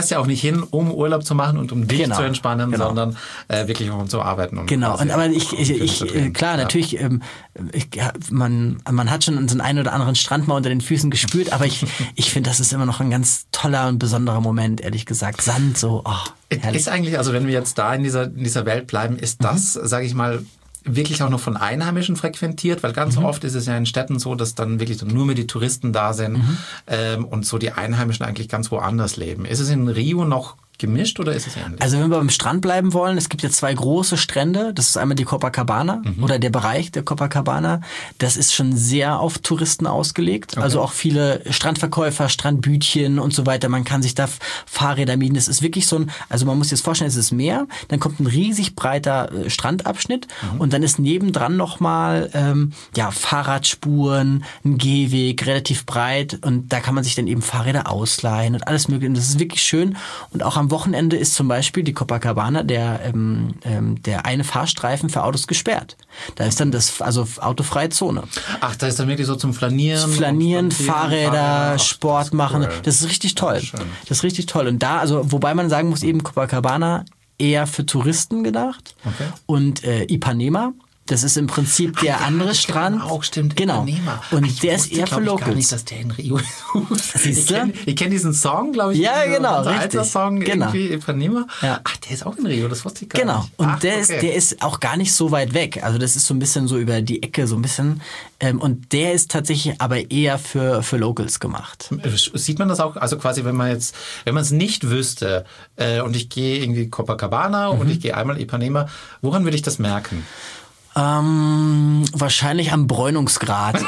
fährst ja auch nicht hin, um Urlaub zu machen und um dich genau. zu entspannen, genau. sondern äh, wirklich um zu arbeiten. Und genau, und aber ich, ich, ich äh, klar, ja. natürlich, ähm, ich, man, man hat schon so einen oder anderen Strand mal unter den Füßen gespürt, aber ich, ich finde, das ist immer noch ein ganz toller und besonderer Moment, ehrlich gesagt. Sand, so, oh, herrlich. Ist eigentlich, also wenn wir jetzt da in dieser, in dieser Welt bleiben, ist das, mhm. sage ich mal, wirklich auch noch von Einheimischen frequentiert, weil ganz mhm. oft ist es ja in Städten so, dass dann wirklich nur mehr die Touristen da sind mhm. ähm, und so die Einheimischen eigentlich ganz woanders leben. Ist es in Rio noch gemischt oder ist es ähnlich? Also wenn wir beim Strand bleiben wollen, es gibt ja zwei große Strände. Das ist einmal die Copacabana mhm. oder der Bereich der Copacabana. Das ist schon sehr auf Touristen ausgelegt. Okay. Also auch viele Strandverkäufer, Strandbütchen und so weiter. Man kann sich da Fahrräder mieten. Das ist wirklich so ein, also man muss sich das vorstellen, es ist Meer. Dann kommt ein riesig breiter Strandabschnitt mhm. und dann ist nebendran nochmal ähm, ja, Fahrradspuren, ein Gehweg, relativ breit und da kann man sich dann eben Fahrräder ausleihen und alles mögliche. Und das ist wirklich schön. Und auch am Am Wochenende ist zum Beispiel die Copacabana, der, ähm, ähm, der eine Fahrstreifen für Autos gesperrt. Da ist dann das, also autofreie Zone. Ach, da ist dann wirklich so zum Flanieren? Flanieren, Fahrräder, Fahrräder, Sport das machen. Cool. Das ist richtig toll. Ja, das ist richtig toll. Und da, also, wobei man sagen muss, eben Copacabana eher für Touristen gedacht. Okay. Und äh, Ipanema. Das ist im Prinzip der Ach, andere ja, Strand. Auch stimmt. Genau. Ipanema. Und ich der ist eher für Locals. Ich gar nicht, dass der in Rio ist. Siehst ich du? kenne kenn diesen Song, glaube ich. Ja, genau, unser richtig. alter Song Genau. irgendwie Ipanema. Ja. Ach, der ist auch in Rio. Das wusste ich gar Genau. nicht. Und Ach, der okay. ist, der ist auch gar nicht so weit weg. Also das ist so ein bisschen so über die Ecke, so ein bisschen. Ähm, und der ist tatsächlich aber eher für für Locals gemacht. Sieht man das auch? Also quasi, wenn man jetzt, wenn man es nicht wüsste äh, und ich gehe irgendwie Copacabana mhm. und ich gehe einmal Ipanema, woran würde ich das merken? Ähm, wahrscheinlich am Bräunungsgrad.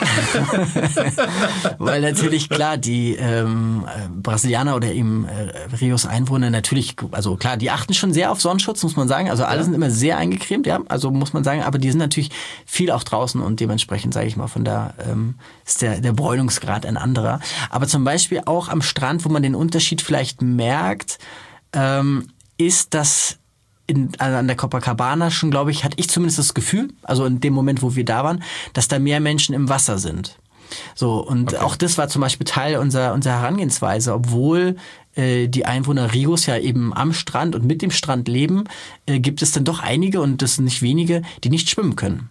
Weil natürlich, klar, die ähm, Brasilianer oder eben äh, Rios Einwohner natürlich, also klar, die achten schon sehr auf Sonnenschutz, muss man sagen. Also alle ja. sind immer sehr eingecremt, ja, also muss man sagen. Aber die sind natürlich viel auch draußen und dementsprechend, sage ich mal, von da ähm, ist der, der Bräunungsgrad ein anderer. Aber zum Beispiel auch am Strand, wo man den Unterschied vielleicht merkt, ähm, ist, dass In, also an der Copacabana schon, glaube ich, hatte ich zumindest das Gefühl, also in dem Moment, wo wir da waren, dass da mehr Menschen im Wasser sind. So, und okay. auch das war zum Beispiel Teil unserer, unserer Herangehensweise, obwohl äh, die Einwohner Rios ja eben am Strand und mit dem Strand leben, äh, gibt es dann doch einige, und das sind nicht wenige, die nicht schwimmen können.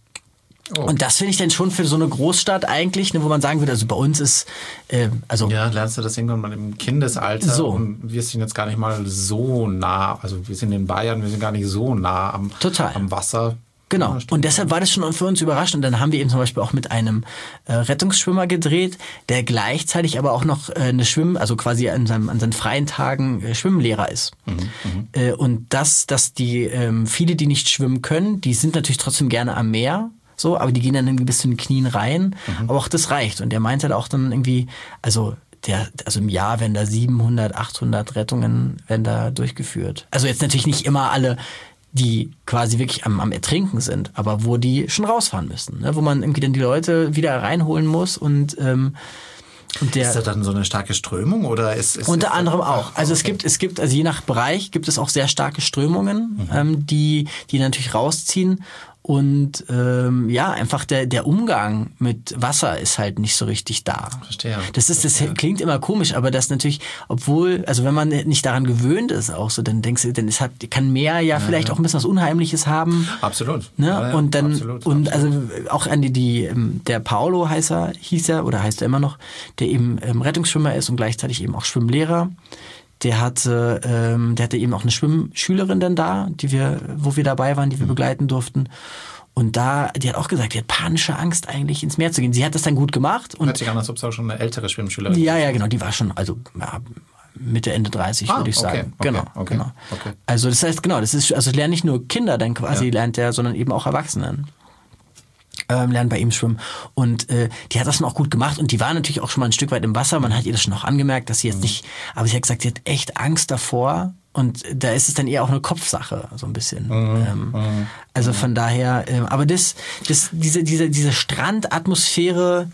Oh. Und das finde ich dann schon für so eine Großstadt eigentlich, ne, wo man sagen würde, also bei uns ist, äh, also... Ja, lernst du das irgendwann mal im Kindesalter so. Und wir sind jetzt gar nicht mal so nah, also wir sind in Bayern, wir sind gar nicht so nah am, Total. am Wasser. Genau, und deshalb war das schon für uns überraschend. Und dann haben wir eben zum Beispiel auch mit einem äh, Rettungsschwimmer gedreht, der gleichzeitig aber auch noch äh, eine Schwimm-, also quasi an, seinem, an seinen freien Tagen äh, Schwimmlehrer ist. Mhm, äh, und das, dass die ähm, viele, die nicht schwimmen können, die sind natürlich trotzdem gerne am Meer. So, aber die gehen dann irgendwie bis zu den Knien rein. Mhm. Aber auch das reicht. Und der meinte halt auch dann irgendwie, also der, also im Jahr werden da siebenhundert, achthundert Rettungen werden da durchgeführt. Also jetzt natürlich nicht immer alle, die quasi wirklich am, am Ertrinken sind, aber wo die schon rausfahren müssen, ne? Wo man irgendwie dann die Leute wieder reinholen muss und ähm, Und der, ist da dann so eine starke Strömung oder ist, ist unter ist anderem das, auch. Also okay. es gibt, es gibt, also je nach Bereich gibt es auch sehr starke Strömungen, mhm. ähm, die, die natürlich rausziehen. Und ähm, ja, einfach der, der Umgang mit Wasser ist halt nicht so richtig da. Verstehe. Das ist, das Verstehe. klingt immer komisch, aber das natürlich, obwohl, also wenn man nicht daran gewöhnt ist, auch so, dann denkst du, denn es hat, kann Meer ja, ja vielleicht ja. auch ein bisschen was Unheimliches haben. Absolut. Ne? Ja, ja, und dann, absolut, und absolut. also auch an die, die, der Paolo heißt er, hieß er, oder heißt er immer noch, der eben ähm, Rettungsschwimmer ist und gleichzeitig eben auch Schwimmlehrer. Der hatte, ähm, der hatte eben auch eine Schwimmschülerin dann da, die wir, wo wir dabei waren, die wir begleiten durften. Und da, die hat auch gesagt, die hat panische Angst, eigentlich ins Meer zu gehen. Sie hat das dann gut gemacht. Und hört sich an, als ob es auch schon eine ältere Schwimmschülerin ist. Ja, ja, genau. Die war schon, also ja, Mitte, Ende dreißig, ah, würde ich okay, sagen. Okay, genau, okay, genau. Okay. Also das heißt, genau, das ist, also lernen nicht nur Kinder dann quasi, ja. lernt der, sondern eben auch Erwachsenen. Ähm, lernen bei ihm schwimmen. Und äh, die hat das dann auch gut gemacht und die war natürlich auch schon mal ein Stück weit im Wasser. Man hat ihr das schon auch angemerkt, dass sie jetzt mhm. nicht, aber sie hat gesagt, sie hat echt Angst davor. Und da ist es dann eher auch eine Kopfsache, so ein bisschen. Mhm. Ähm, mhm. Also von daher, ähm, aber das, das, diese, diese, diese Strandatmosphäre,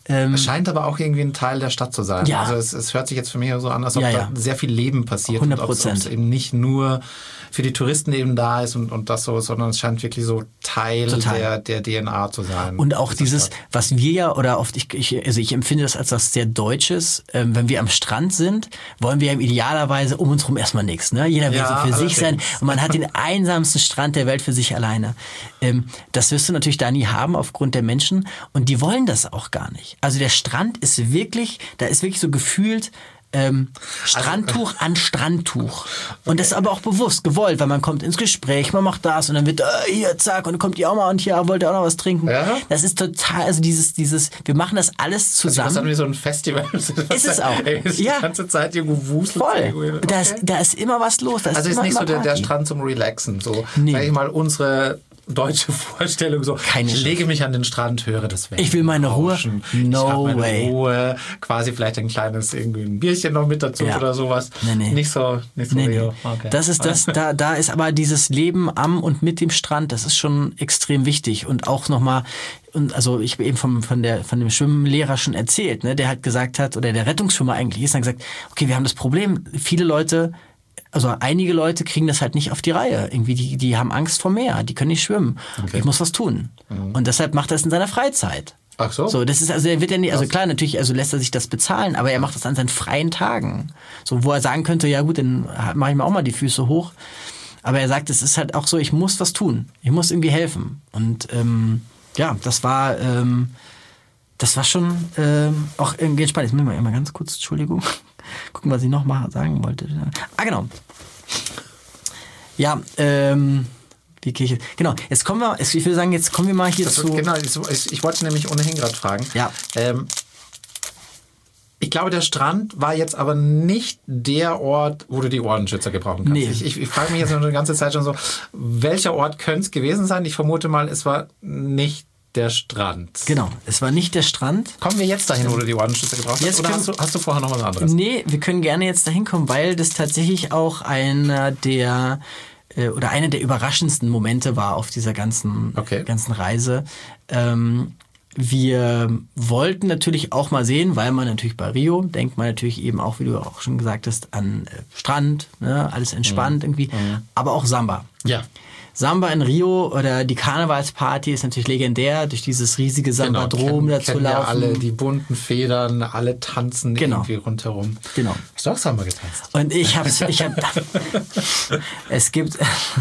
Ähm, es scheint aber auch irgendwie ein Teil der Stadt zu sein. Ja. Also es, es hört sich jetzt für mich so an, als ob Ja, ja. da sehr viel Leben passiert. hundert und ob es- ob Prozent. es eben nicht nur für die Touristen eben da ist und, und das so, sondern es scheint wirklich so Teil Total. der, der D N A zu sein. Und auch dieser dieses, Stadt. was wir ja, oder oft, ich, ich, also ich empfinde das als was sehr Deutsches, ähm, wenn wir am Strand sind, wollen wir ja idealerweise um uns rum erstmal nichts. Ne? Jeder will Ja, so für sich sein allerdings. und man hat den einsamsten Strand der Welt für sich alleine. Ähm, das wirst du natürlich da nie haben aufgrund der Menschen und die wollen das auch gar nicht. Also der Strand ist wirklich, da ist wirklich so gefühlt, Ähm, Strandtuch an Strandtuch. Und das ist aber auch bewusst, gewollt, weil man kommt ins Gespräch, man macht das und dann wird, äh, hier, zack, und dann kommt die auch mal und hier, wollt ihr auch noch was trinken? Ja. Das ist total, also dieses, dieses, wir machen das alles Das ist zusammen. wie so ein Festival. Ist es auch. Ey, ist Ja. die ganze Zeit irgendwo wuselt. Voll. Da ist, da ist immer was los. Da ist Also ist immer, nicht so immer der, der Party. Strand zum Relaxen. So, Nee. sag ich mal, unsere deutsche Vorstellung so, Keine ich Chance. lege mich an den Strand, höre das Wellen Ich will meine Ruhe. rauschen. No ich hab meine way. Ruhe, quasi vielleicht ein kleines irgendwie ein Bierchen noch mit dazu Ja. oder sowas. Nee, nee. Nicht so, nicht so Nee, nee. Rio. Okay. Das ist das, da, da ist aber dieses Leben am und mit dem Strand, das ist schon extrem wichtig. Und auch nochmal, und also ich habe eben vom, von, der, von dem Schwimmlehrer schon erzählt, ne, der halt gesagt hat, oder der Rettungsschwimmer eigentlich ist, dann gesagt, okay, wir haben das Problem, viele Leute, also einige Leute kriegen das halt nicht auf die Reihe. Irgendwie, die, die haben Angst vor Meer, die können nicht schwimmen. Okay. Ich muss was tun. Und deshalb macht er es in seiner Freizeit. Ach so? So, das ist, also er wird ja nicht, also klar, natürlich, also lässt er sich das bezahlen, aber er macht das an seinen freien Tagen. So, wo er sagen könnte, ja gut, dann mache ich mir auch mal die Füße hoch. Aber er sagt, es ist halt auch so, ich muss was tun. Ich muss irgendwie helfen. Und ähm, ja, das war, ähm, das war schon ähm, auch irgendwie spannend. Jetzt müssen wir mal ganz kurz, Entschuldigung, gucken, was ich noch mal sagen wollte. Ah, genau. Ja, ähm, wie Kirche. Genau, jetzt kommen wir, ich würde sagen, jetzt kommen wir mal hier Das, zu. genau, ich, ich wollte nämlich ohnehin gerade fragen. Ja. Ähm, ich glaube, der Strand war jetzt aber nicht der Ort, wo du die Ohrenschützer gebrauchen kannst. Nee. Ich, ich, ich frage mich jetzt schon die ganze Zeit schon so, welcher Ort könnte es gewesen sein? Ich vermute mal, es war nicht der Strand. Genau, es war nicht der Strand. Kommen wir jetzt dahin, wo du die Ohrenschützer gebraucht hast? Jetzt Oder können- hast du, hast du vorher noch was anderes? Nee, wir können gerne jetzt dahin kommen, weil das tatsächlich auch einer der äh, oder einer der überraschendsten Momente war auf dieser ganzen, Okay. ganzen Reise. Ähm, wir wollten natürlich auch mal sehen, weil man natürlich bei Rio denkt man natürlich eben auch, wie du auch schon gesagt hast, an äh, Strand, ne, alles entspannt irgendwie, aber auch Samba. Ja. Samba in Rio oder die Karnevalsparty ist natürlich legendär, durch dieses riesige Sambadrom Genau, da zu kennen ja laufen. alle die bunten Federn, alle tanzen Genau. irgendwie rundherum. Genau. Hast du auch Samba getanzt? Und ich habe, ich hab, es gibt,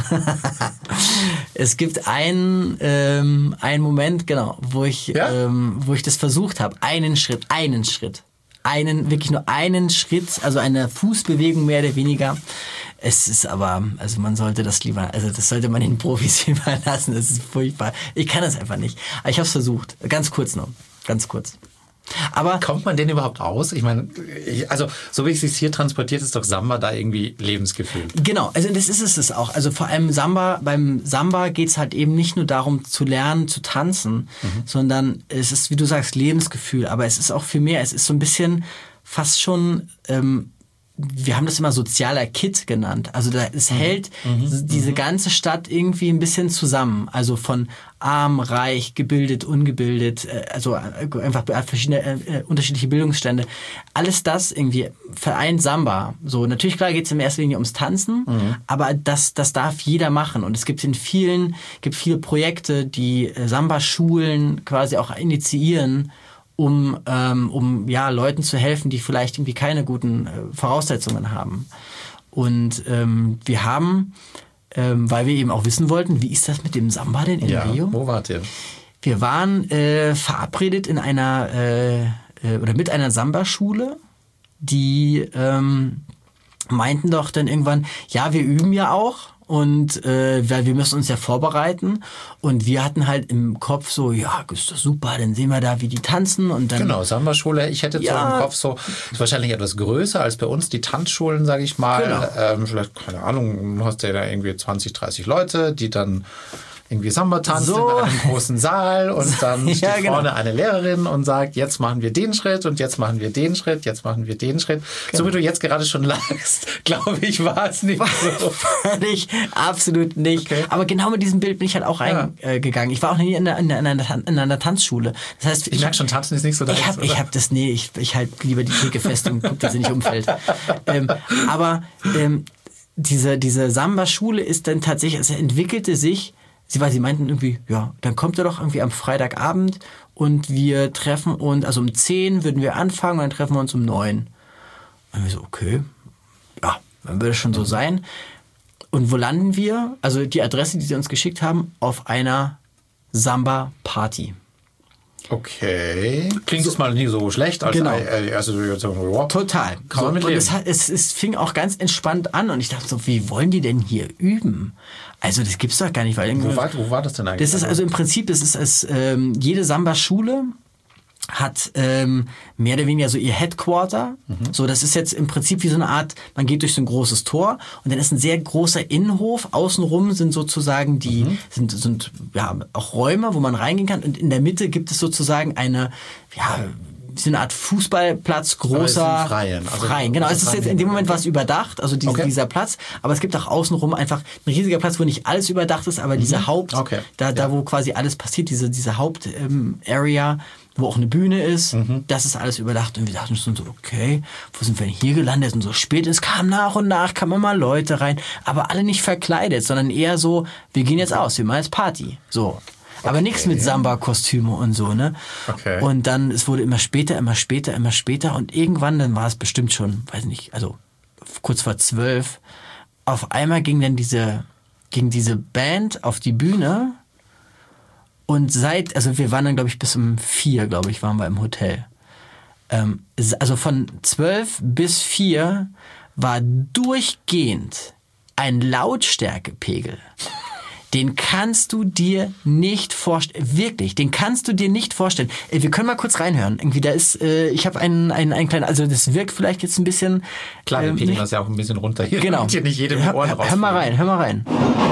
es gibt einen, ähm, einen Moment, genau, wo ich, Ja? ähm, wo ich das versucht habe, einen Schritt, einen Schritt, einen, wirklich nur einen Schritt, also eine Fußbewegung mehr oder weniger. Es ist aber, also man sollte das lieber, also das sollte man den Profis überlassen, das ist furchtbar. Ich kann das einfach nicht. Aber ich habe es versucht, ganz kurz noch, ganz kurz. Aber Kommt man denn überhaupt aus? Ich meine, ich, also so wie es sich hier transportiert, ist doch Samba da irgendwie Lebensgefühl. genau, also das ist es auch. Also vor allem Samba, beim Samba geht's halt eben nicht nur darum zu lernen, zu tanzen, sondern es ist, wie du sagst, Lebensgefühl. Aber es ist auch viel mehr. Es ist so ein bisschen fast schon, ähm, wir haben das immer sozialer Kit genannt. Also da, es hält diese ganze Stadt irgendwie ein bisschen zusammen. Also von arm, reich, gebildet, ungebildet, äh, also äh, einfach verschiedene äh, unterschiedliche Bildungsstände. Alles das irgendwie vereint Samba. So, natürlich klar geht es in erster Linie ums Tanzen, aber das, das darf jeder machen. Und es gibt in vielen, gibt viele Projekte, die äh, Samba-Schulen quasi auch initiieren, um, ähm, um ja, Leuten zu helfen, die vielleicht irgendwie keine guten äh, Voraussetzungen haben. Und ähm, wir haben, ähm, weil wir eben auch wissen wollten, wie ist das mit dem Samba denn in Rio? Wo wart ihr? Wir waren äh, verabredet in einer äh, äh, oder mit einer Samba-Schule, die ähm, meinten doch dann irgendwann, ja, wir üben ja auch. Und äh, weil wir müssen uns ja vorbereiten. Und wir hatten halt im Kopf so, ja, ist doch super, dann sehen wir da, wie die tanzen. Und dann Genau, Samba-Schule. Ich hätte Ja. so im Kopf so, ist wahrscheinlich etwas größer als bei uns, die Tanzschulen, sage ich mal. Genau. Ähm, vielleicht, keine Ahnung, du hast ja da irgendwie zwanzig, dreißig Leute, die dann irgendwie Samba tanzt So. in einem großen Saal und dann Ja, steht genau. vorne eine Lehrerin und sagt, jetzt machen wir den Schritt und jetzt machen wir den Schritt, jetzt machen wir den Schritt. So wie du jetzt gerade schon lagst, glaube ich, war es nicht so. Völlig, absolut nicht. Okay. Aber genau mit diesem Bild bin ich halt auch Ja. reingegangen. Ich war auch nie in einer, in einer, in einer Tanzschule. Das heißt, Ich merke schon, tanzen ist nicht so deins, Ich habe oder? ich hab das, nee, ich, ich halte lieber die Theke fest und gucke, dass sie nicht umfällt. ähm, aber ähm, diese, diese Samba-Schule ist dann tatsächlich, es entwickelte sich, sie, weil sie meinten irgendwie, ja, dann kommt er doch irgendwie am Freitagabend und wir treffen uns, also um zehn würden wir anfangen und dann treffen wir uns um neun. Und wir so, okay, ja, dann würde es schon so sein. Und wo landen wir? Also die Adresse, die sie uns geschickt haben, auf einer Samba-Party. Okay. Klingt jetzt mal nicht so schlecht als Genau. äh, die erste Situation. Ja. Total. Kann man mit und leben. es, hat, es, es fing auch ganz entspannt an und ich dachte so, wie wollen die denn hier üben? Also das gibt's doch gar nicht. Weil irgendwie- Wo war, wo war das denn eigentlich? das ist also im Prinzip, das ist es, ähm, jede Samba-Schule hat ähm, mehr oder weniger so ihr Headquarter. Mhm. So, das ist jetzt im Prinzip wie so eine Art, man geht durch so ein großes Tor und dann ist ein sehr großer Innenhof. Außenrum sind sozusagen die, Mhm. sind, sind ja auch Räume, wo man reingehen kann. Und in der Mitte gibt es sozusagen eine, ja, so eine Art Fußballplatz, großer Aber es sind Freien, also- Freien. Genau, also es ist jetzt Freien. in dem Moment was überdacht, also die, Okay. dieser Platz. Aber es gibt auch außenrum einfach ein riesiger Platz, wo nicht alles überdacht ist, aber diese Haupt, Mhm. Okay. da, da wo quasi alles passiert, diese, diese Haupt-Area, wo auch eine Bühne ist, Mhm. das ist alles überdacht. Und wir dachten schon so, okay, wo sind wir denn hier gelandet? Und so spät, es kam nach und nach, kamen immer Leute rein, aber alle nicht verkleidet, sondern eher so, wir gehen jetzt aus, wir machen jetzt Party. So. Aber nichts mit Samba-Kostüme und so, ne? Okay. Und dann, es wurde immer später, immer später, immer später und irgendwann, dann war es bestimmt schon, weiß nicht, also kurz vor zwölf, auf einmal ging dann diese, ging diese Band auf die Bühne und seit, also wir waren dann, glaube ich, bis um vier, glaube ich, waren wir im Hotel. Ähm, also von zwölf bis vier war durchgehend ein Lautstärkepegel. Den kannst du dir nicht vorstellen. Wirklich, den kannst du dir nicht vorstellen. Äh, Wir können mal kurz reinhören. Irgendwie, da ist, äh, ich habe einen, einen, einen kleinen, also das wirkt vielleicht jetzt ein bisschen. Klar, wir ähm, pegeln nicht- das ja auch ein bisschen runter hier. Genau. damit hier nicht jedem die hör, Ohren hör, hör mal rein, hör mal rein.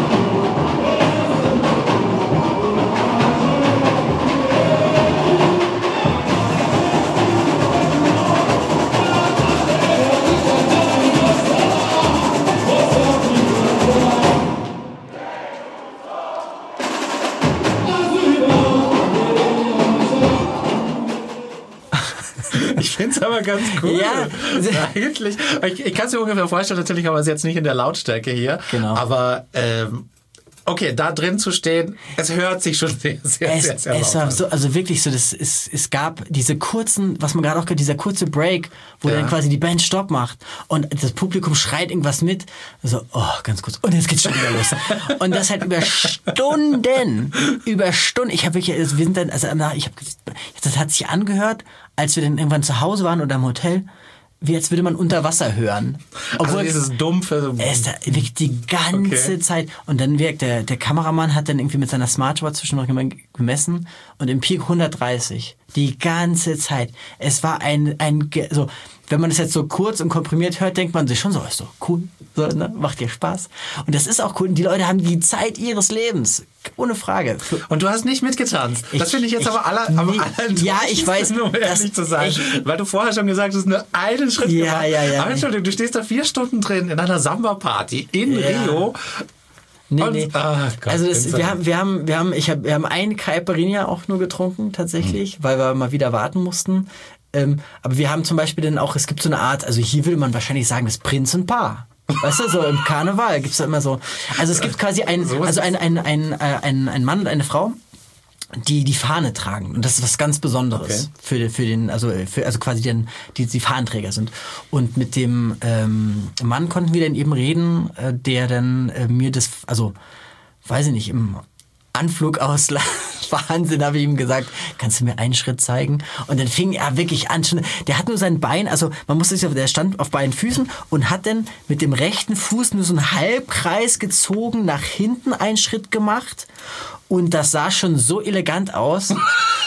Ich finde es aber ganz cool. Ja. Eigentlich. Ich, ich kann es mir ungefähr vorstellen, natürlich haben wir es jetzt nicht in der Lautstärke hier. Genau. Aber ähm, okay, da drin zu stehen, es hört sich schon sehr, sehr, Es, sehr, sehr es laut war an. so, also wirklich so, das, es, es gab diese kurzen, was man gerade auch gehört, dieser kurze Break, wo Ja. dann quasi die Band Stopp macht und das Publikum schreit irgendwas mit. So, oh, ganz kurz. Und jetzt geht's schon wieder los. Und das halt über Stunden, über Stunden. Ich habe wirklich, also wir sind dann, also ich habe, das hat sich angehört, als wir dann irgendwann zu Hause waren oder im Hotel, wie als würde man unter Wasser hören. Also dieses dumpfe. So Er ist da wirklich die ganze Okay. Zeit. Und dann wirkt der, der Kameramann hat dann irgendwie mit seiner Smartwatch zwischendurch gemessen und im Peak hundertdreißig. Die ganze Zeit. Es war ein, ein, Ge- so, wenn man das jetzt so kurz und komprimiert hört, denkt man sich schon so, ist doch cool, so, ne? Macht dir Spaß. Und das ist auch cool. Und die Leute haben die Zeit ihres Lebens. Ohne Frage. Für, Und du hast nicht mitgetanzt. Das Ich- finde ich jetzt ich- aber aller, am nee, allerenttäuschendsten, ja, ich weiß, um ehrlich das- zu sein. ich- Weil du vorher schon gesagt hast, nur einen Schritt Ja, gemacht. ja, ja. Aber Entschuldigung, du stehst da vier Stunden drin in einer Samba-Party in Ja. Rio. Nee, Und- nee. ah, Gott, also das, Vincent. wir haben, wir haben, wir haben, ich hab, wir haben einen Caipirinha auch nur getrunken tatsächlich, Hm. weil wir mal wieder warten mussten. Ähm, aber wir haben zum Beispiel dann auch, es gibt so eine Art, also hier würde man wahrscheinlich sagen, das Prinz und Paar. Weißt du, so im Karneval gibt's da immer so. Also es gibt quasi ein, So ist also es. ein, ein, ein, äh, ein, ein Mann und eine Frau, die die Fahne tragen. Und das ist was ganz Besonderes Okay. für, den- für den, also für, also quasi den, die, die Fahnenträger sind. Und mit dem ähm, Mann konnten wir dann eben reden, äh, der dann äh, mir das, also weiß ich nicht, im Anflug aus Wahnsinn habe ich ihm gesagt, kannst du mir einen Schritt zeigen? Und dann fing er wirklich an, schon, der hat nur sein Bein, also man muss sich, der stand auf beiden Füßen und hat dann mit dem rechten Fuß nur so einen Halbkreis gezogen, nach hinten einen Schritt gemacht und das sah schon so elegant aus.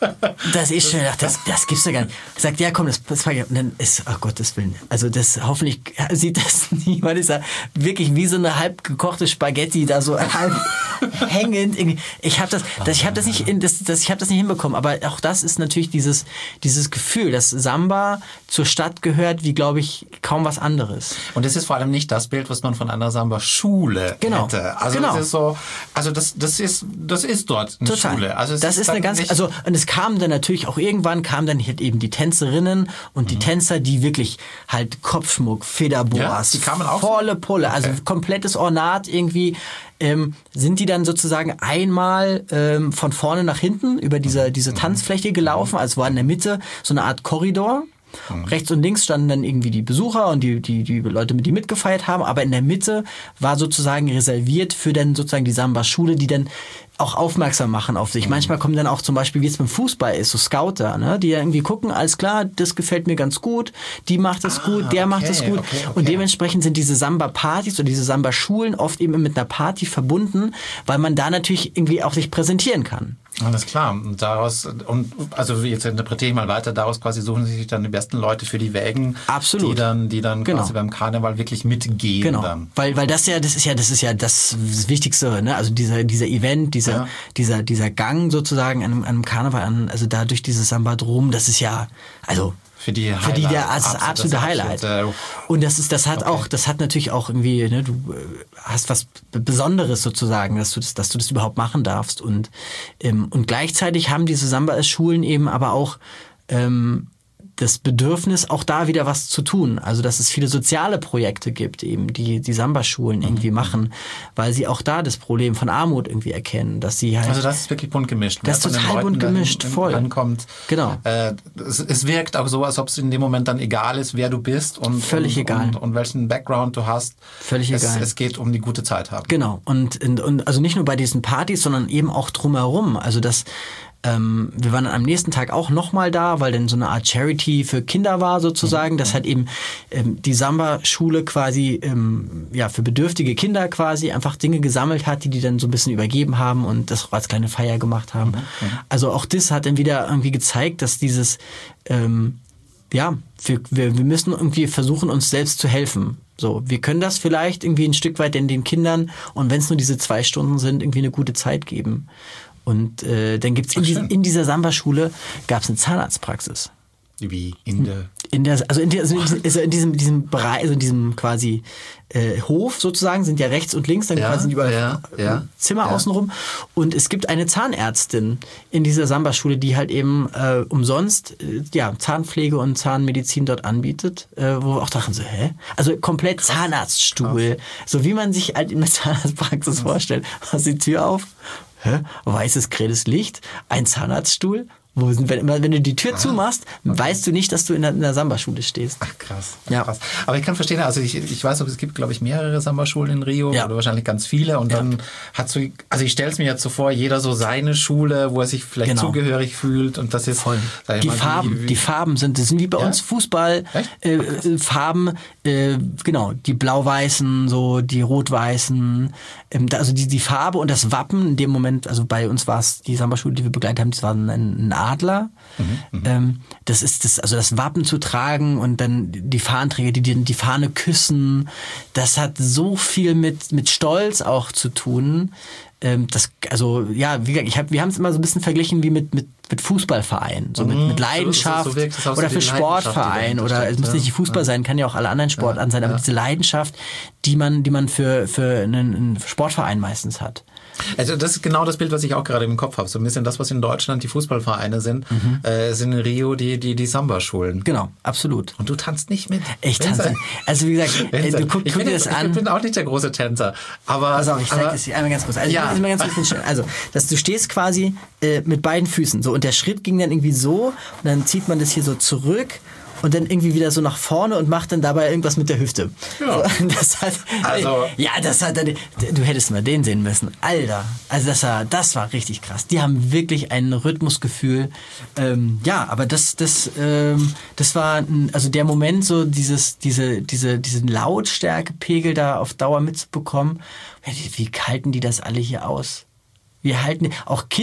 Das ist schon, das, das gibt's ja gar nicht. Sagt, ja komm, das, das war ja, und dann ist, oh Gottes Willen, also das, hoffentlich sieht das niemand, ist da wirklich wie so eine halb gekochte Spaghetti da so halb hängend. Ich habe das, das, ich habe das nicht, das, das, ich habe das nicht hinbekommen, aber auch das ist natürlich dieses, dieses Gefühl, dass Samba zur Stadt gehört, wie glaube ich, kaum was anderes. Und es ist vor allem nicht das Bild, was man von einer Samba-Schule genau. hätte. Also genau. das ist so, also das, das ist, das ist dort eine Total. Schule. Also es das ist, ist eine ganz, also und es kam dann natürlich auch irgendwann kamen dann halt eben die Tänzerinnen und die mhm. Tänzer, die wirklich halt Kopfschmuck, Federboas, ja, die kamen auch volle so? Pulle, also okay. komplettes Ornat irgendwie. Ähm, sind die dann sozusagen einmal ähm, von vorne nach hinten über diese, diese Tanzfläche gelaufen, also war in der Mitte so eine Art Korridor. Mhm. Rechts und links standen dann irgendwie die Besucher und die, die, die Leute, die mitgefeiert haben, aber in der Mitte war sozusagen reserviert für dann sozusagen die Samba-Schule, die dann auch aufmerksam machen auf sich. Mhm. Manchmal kommen dann auch zum Beispiel, wie es beim Fußball ist, so Scouter, ne, die ja irgendwie gucken, alles klar, das gefällt mir ganz gut, die macht es ah, gut, der okay, macht es gut. Okay, okay. Und dementsprechend sind diese Samba-Partys oder diese Samba-Schulen oft eben mit einer Party verbunden, weil man da natürlich irgendwie auch sich präsentieren kann. Alles klar. Und daraus, und also jetzt interpretiere ich mal weiter, daraus quasi suchen sich dann die besten Leute für die Wägen, Absolut. die dann, die dann genau. quasi beim Karneval wirklich mitgehen. Genau. Dann. Weil, weil das ja, das ist ja, das ist ja das Wichtigste, ne? Also dieser, dieser Event, dieser, ja. dieser, dieser Gang sozusagen an einem, an einem Karneval an, also da durch dieses Sambadrom, das ist ja, also Für die, für die der also das absolute Highlight. Absolute, und das ist, das hat okay. auch, das hat natürlich auch irgendwie, ne, du hast was Besonderes sozusagen, dass du das, dass du das überhaupt machen darfst. Und ähm, und gleichzeitig haben diese Samba-Schulen eben aber auch ähm, das Bedürfnis, auch da wieder was zu tun. Also, dass es viele soziale Projekte gibt, eben, die die Samba-Schulen mhm. irgendwie machen, weil sie auch da das Problem von Armut irgendwie erkennen, dass sie halt... Also, das ist wirklich bunt gemischt. Das ist total bunt gemischt, dann, voll. Rankommt. Genau. Äh, es, es wirkt auch so, als ob es in dem Moment dann egal ist, wer du bist und, Völlig und, egal. Und, und welchen Background du hast. Völlig es, egal. Es geht um die gute Zeit haben. Genau. Und, und, und also nicht nur bei diesen Partys, sondern eben auch drumherum. Also, das Ähm, wir waren dann am nächsten Tag auch nochmal da, weil dann so eine Art Charity für Kinder war sozusagen. Das hat eben ähm, die Samba-Schule quasi ähm, ja für bedürftige Kinder quasi einfach Dinge gesammelt hat, die die dann so ein bisschen übergeben haben und das auch als kleine Feier gemacht haben. Mhm. Also auch das hat dann wieder irgendwie gezeigt, dass dieses ähm, ja, wir, wir, wir müssen irgendwie versuchen, uns selbst zu helfen. So, wir können das vielleicht irgendwie ein Stück weit in den Kindern und wenn es nur diese zwei Stunden sind, irgendwie eine gute Zeit geben. Und äh, dann gibt's in, die, in dieser Samba-Schule gab's eine Zahnarztpraxis. Wie in der in der also in, der, also in, also in diesem diesem Bereich, also in diesem quasi äh, Hof sozusagen sind ja rechts und links dann ja, quasi überall ja, ja, Zimmer ja. außenrum und es gibt eine Zahnärztin in dieser Samba-Schule, die halt eben äh, umsonst äh, ja Zahnpflege und Zahnmedizin dort anbietet, äh, wo wir auch dachten so, hä? Also komplett Krass. Zahnarztstuhl, Krass. so wie man sich halt in der Zahnarztpraxis vorstellt. Machst die Tür auf, hä? Weißes grelles Licht, ein Zahnarztstuhl. Wo sind, wenn, wenn du die Tür ah, zumachst, okay. weißt du nicht, dass du in der, in der Samba-Schule stehst. Ach krass, ja. krass. Aber ich kann verstehen, also ich, ich weiß, es gibt, glaube ich, mehrere Samba-Schulen in Rio ja. oder wahrscheinlich ganz viele. Und ja. dann hat so, also ich stelle es mir jetzt so vor, jeder so seine Schule, wo er sich vielleicht genau. zugehörig fühlt. Und das ist voll. Die mal, Farben, wie, wie, die Farben sind, das sind wie bei ja? uns Fußball äh, äh, Farben, äh, genau, die blau-weißen, so die rot-weißen, ähm, also die, die Farbe und das Wappen in dem Moment, also bei uns war es die Samba-Schule, die wir begleitet haben, das war ein, ein Adler. Mhm, ähm, das ist das, also das Wappen zu tragen und dann die Fahnenträger, die die, die Fahne küssen, das hat so viel mit mit Stolz auch zu tun. Ähm, das, also ja, wie gesagt, ich hab, wir haben es immer so ein bisschen verglichen wie mit mit mit Fußballvereinen, so mit, mit Leidenschaft so, so, so oder für Sportverein oder es muss nicht Fußball ja. sein, kann ja auch alle anderen Sportarten ja, sein, aber ja. diese Leidenschaft, die man die man für für einen, einen Sportverein meistens hat. Also das ist genau das Bild, was ich auch gerade im Kopf habe. So ein bisschen das, was in Deutschland die Fußballvereine sind, mhm. äh, sind in Rio die die die Samba-Schulen. Genau, absolut. Und du tanzt nicht mit. Ich tanze. Also wie gesagt, ey, du guck, guck dir das an. Ich bin auch nicht der große Tänzer, aber Pass auf, ich zeig das hier einmal ganz kurz. Also, ja. mal ganz kurz also, dass du stehst quasi äh, mit beiden Füßen so und der Schritt ging dann irgendwie so und dann zieht man das hier so zurück. Und dann irgendwie wieder so nach vorne und macht dann dabei irgendwas mit der Hüfte. Ja. So, das hat, also, ja, das hat, du hättest mal den sehen müssen. Alter, also das war, das war richtig krass. Die haben wirklich ein Rhythmusgefühl. Ähm, ja, aber das, das, ähm, das war, also der Moment, so dieses, diese, diese, diesen Lautstärkepegel da auf Dauer mitzubekommen. Wie halten die das alle hier aus? Wir halten, auch Kids,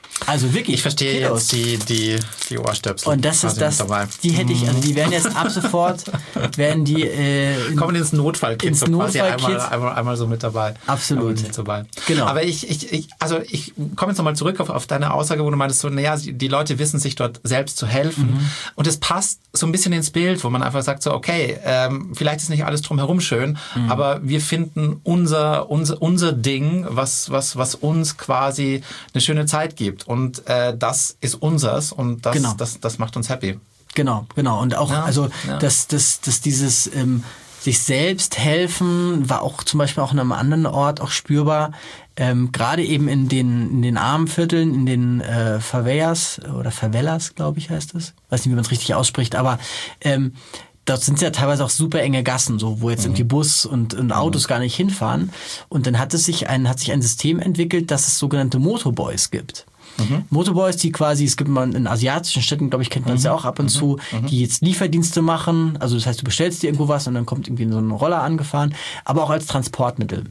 Also wirklich. Ich verstehe Kilos. jetzt die, die, die Ohrstöpsel. Und das ist das, die hätte ich, also die werden jetzt ab sofort, werden die äh, in, kommen ins Notfallkit, ins so quasi Notfallkit. einmal, einmal, einmal so mit dabei. Absolut. Mit dabei. Genau. Aber ich, ich, ich, also ich komme jetzt nochmal zurück auf, auf deine Aussage, wo du meintest, so, naja, die Leute wissen sich dort selbst zu helfen. Mhm. Und es passt so ein bisschen ins Bild, wo man einfach sagt, so, okay, ähm, vielleicht ist nicht alles drumherum schön, mhm. aber wir finden unser, unser, unser Ding, was, was, was uns quasi eine schöne Zeit gibt. Und äh, das ist unseres und das, genau. das, das macht uns happy. Genau, genau. Und auch, ja, also, ja. dass, dass, dass dieses ähm, sich selbst helfen war auch zum Beispiel auch an einem anderen Ort auch spürbar. Ähm, gerade eben in den, in den armen Vierteln, in den äh, Favelas oder Favelas, glaube ich, heißt es. Weiß nicht, wie man es richtig ausspricht, aber ähm, dort sind ja teilweise auch super enge Gassen, so wo jetzt mhm. irgendwie Bus und, und Autos mhm. gar nicht hinfahren. Und dann hat es sich ein, hat sich ein System entwickelt, dass es sogenannte Motorboys gibt. Mhm. Motorboys, die quasi, es gibt man in asiatischen Städten, glaube ich, kennt man es mhm. ja auch ab und mhm. zu, mhm. die jetzt Lieferdienste machen. Also das heißt, du bestellst dir irgendwo was und dann kommt irgendwie so ein Roller angefahren, aber auch als Transportmittel.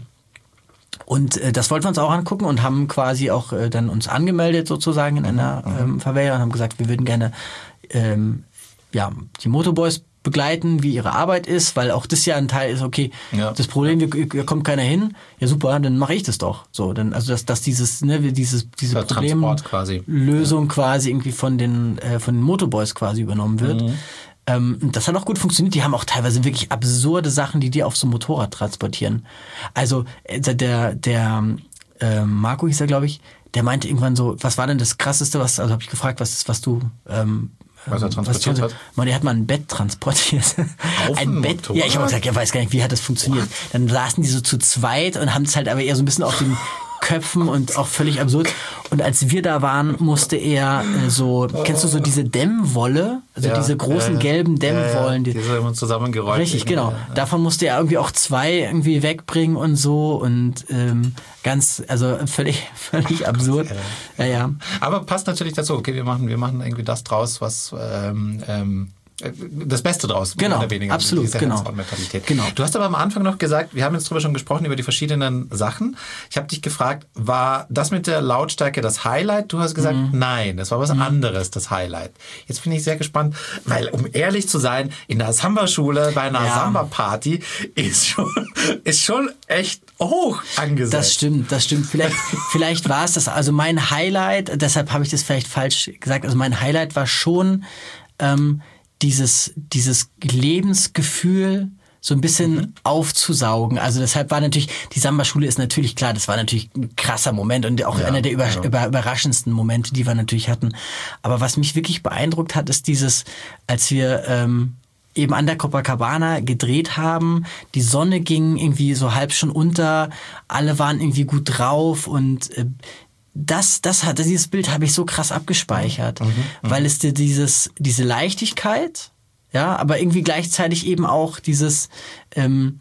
Und äh, das wollten wir uns auch angucken und haben quasi auch äh, dann uns angemeldet sozusagen in einer mhm. ähm, Favela und haben gesagt, wir würden gerne ähm, ja, die Motorboys begleiten, wie ihre Arbeit ist, weil auch das ja ein Teil ist, okay, ja. das Problem, da kommt keiner hin, ja super, dann mache ich das doch. So, dann, also dass, dass dieses, ne, dieses, diese ja, Problemlösung quasi. Ja. quasi irgendwie von den, äh, von den Motorboys quasi übernommen wird. Mhm. Ähm, das hat auch gut funktioniert. Die haben auch teilweise wirklich absurde Sachen, die die auf so einem Motorrad transportieren. Also der, der äh, Marco hieß er, glaube ich, der meinte irgendwann so, was war denn das Krasseste, was, also habe ich gefragt, was, was du ähm, Was er transportiert was, hat? Man, der hat mal ein Bett transportiert. Auf ein Bett. Motorrad? Ja, ich habe gesagt, er weiß gar nicht, wie hat das funktioniert. What? Dann saßen die so zu zweit und haben es halt aber eher so ein bisschen auf den Köpfen und auch völlig absurd. Und als wir da waren, musste er äh, so, kennst du so diese Dämmwolle? Also ja, diese großen äh, gelben Dämmwollen. Ja, ja, die sind immer zusammengerollt. Richtig, genau. Ja, ja. Davon musste er irgendwie auch zwei irgendwie wegbringen und so und ähm, ganz, also völlig, völlig absurd. Ja, ja. Aber passt natürlich dazu. Okay, wir machen, wir machen irgendwie das draus, was ähm, ähm, das Beste draus. Genau, mehr oder weniger, absolut, genau. genau. Du hast aber am Anfang noch gesagt, wir haben jetzt drüber schon gesprochen, über die verschiedenen Sachen. Ich habe dich gefragt, war das mit der Lautstärke das Highlight? Du hast gesagt, mhm. nein, das war was mhm. anderes, das Highlight. Jetzt bin ich sehr gespannt, weil, um ehrlich zu sein, in der Samba-Schule, bei einer ja. Samba-Party ist schon, ist schon echt hoch angesetzt. Das stimmt, das stimmt. Vielleicht, vielleicht war es das. Also mein Highlight, deshalb habe ich das vielleicht falsch gesagt, also mein Highlight war schon, ähm, dieses, dieses Lebensgefühl so ein bisschen mhm. aufzusaugen. Also deshalb war natürlich, die Samba-Schule ist natürlich klar, das war natürlich ein krasser Moment und auch ja, einer der über, ja. über, überraschendsten Momente, die wir natürlich hatten. Aber was mich wirklich beeindruckt hat, ist dieses, als wir ähm, eben an der Copacabana gedreht haben, die Sonne ging irgendwie so halb schon unter, alle waren irgendwie gut drauf und äh, Das, das hat, dieses Bild habe ich so krass abgespeichert, mhm, weil es dir dieses, diese Leichtigkeit, ja, aber irgendwie gleichzeitig eben auch dieses, ähm,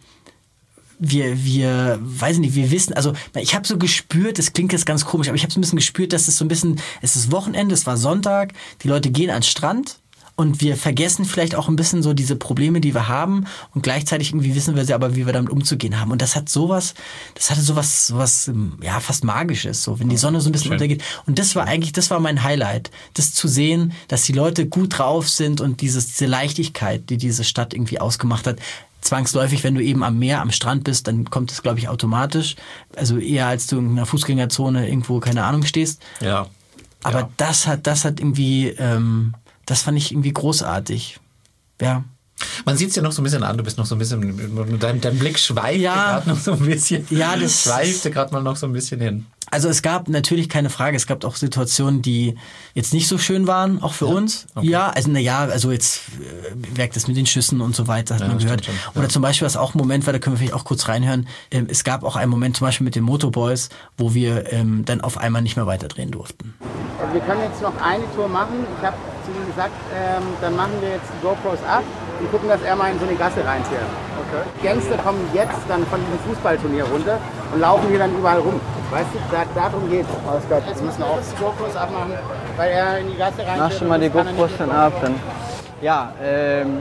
wir, wir, weiß nicht, wir wissen, also ich habe so gespürt, das klingt jetzt ganz komisch, aber ich habe so ein bisschen gespürt, dass es so ein bisschen, es ist Wochenende, es war Sonntag, die Leute gehen an den Strand. Und wir vergessen vielleicht auch ein bisschen so diese Probleme, die wir haben. Und gleichzeitig irgendwie wissen wir sie aber, wie wir damit umzugehen haben. Und das hat sowas, das hatte sowas, sowas, ja, fast Magisches, so, wenn die Sonne so ein bisschen Schön. untergeht. Und das war eigentlich, das war mein Highlight. Das zu sehen, dass die Leute gut drauf sind und dieses, diese Leichtigkeit, die diese Stadt irgendwie ausgemacht hat. Zwangsläufig, wenn du eben am Meer, am Strand bist, dann kommt es, glaube ich, automatisch. Also eher als du in einer Fußgängerzone irgendwo, keine Ahnung, stehst. Ja. Aber ja. das hat, das hat irgendwie, ähm, das fand ich irgendwie großartig. Ja. Man sieht es dir noch so ein bisschen an, du bist noch so ein bisschen, dein, dein Blick schweift ja, gerade noch so ein bisschen. Ja, das schweifte gerade mal noch so ein bisschen hin. Also es gab natürlich keine Frage, es gab auch Situationen, die jetzt nicht so schön waren, auch für ja? uns. Okay. Ja, also naja, also jetzt äh, wirkt es mit den Schüssen und so weiter, hat ja, man gehört. Ja. Oder zum Beispiel, was auch ein Moment war, da können wir vielleicht auch kurz reinhören, ähm, es gab auch einen Moment zum Beispiel mit den Motorboys, wo wir ähm, dann auf einmal nicht mehr weiterdrehen durften. Also wir können jetzt noch eine Tour machen. Ich habe zu ihm gesagt, ähm, dann machen wir jetzt die GoPros ab und gucken, dass er mal in so eine Gasse reinfährt. Okay. Die Gangster kommen jetzt dann von diesem Fußballturnier runter und laufen hier dann überall rum. Weißt du, da, darum geht's. Alles klar. Jetzt müssen wir auch die GoPros abmachen, weil er in die Gasse reinfährt. Mach schon mal die GoPros dann ab. Dann. Ja, ähm,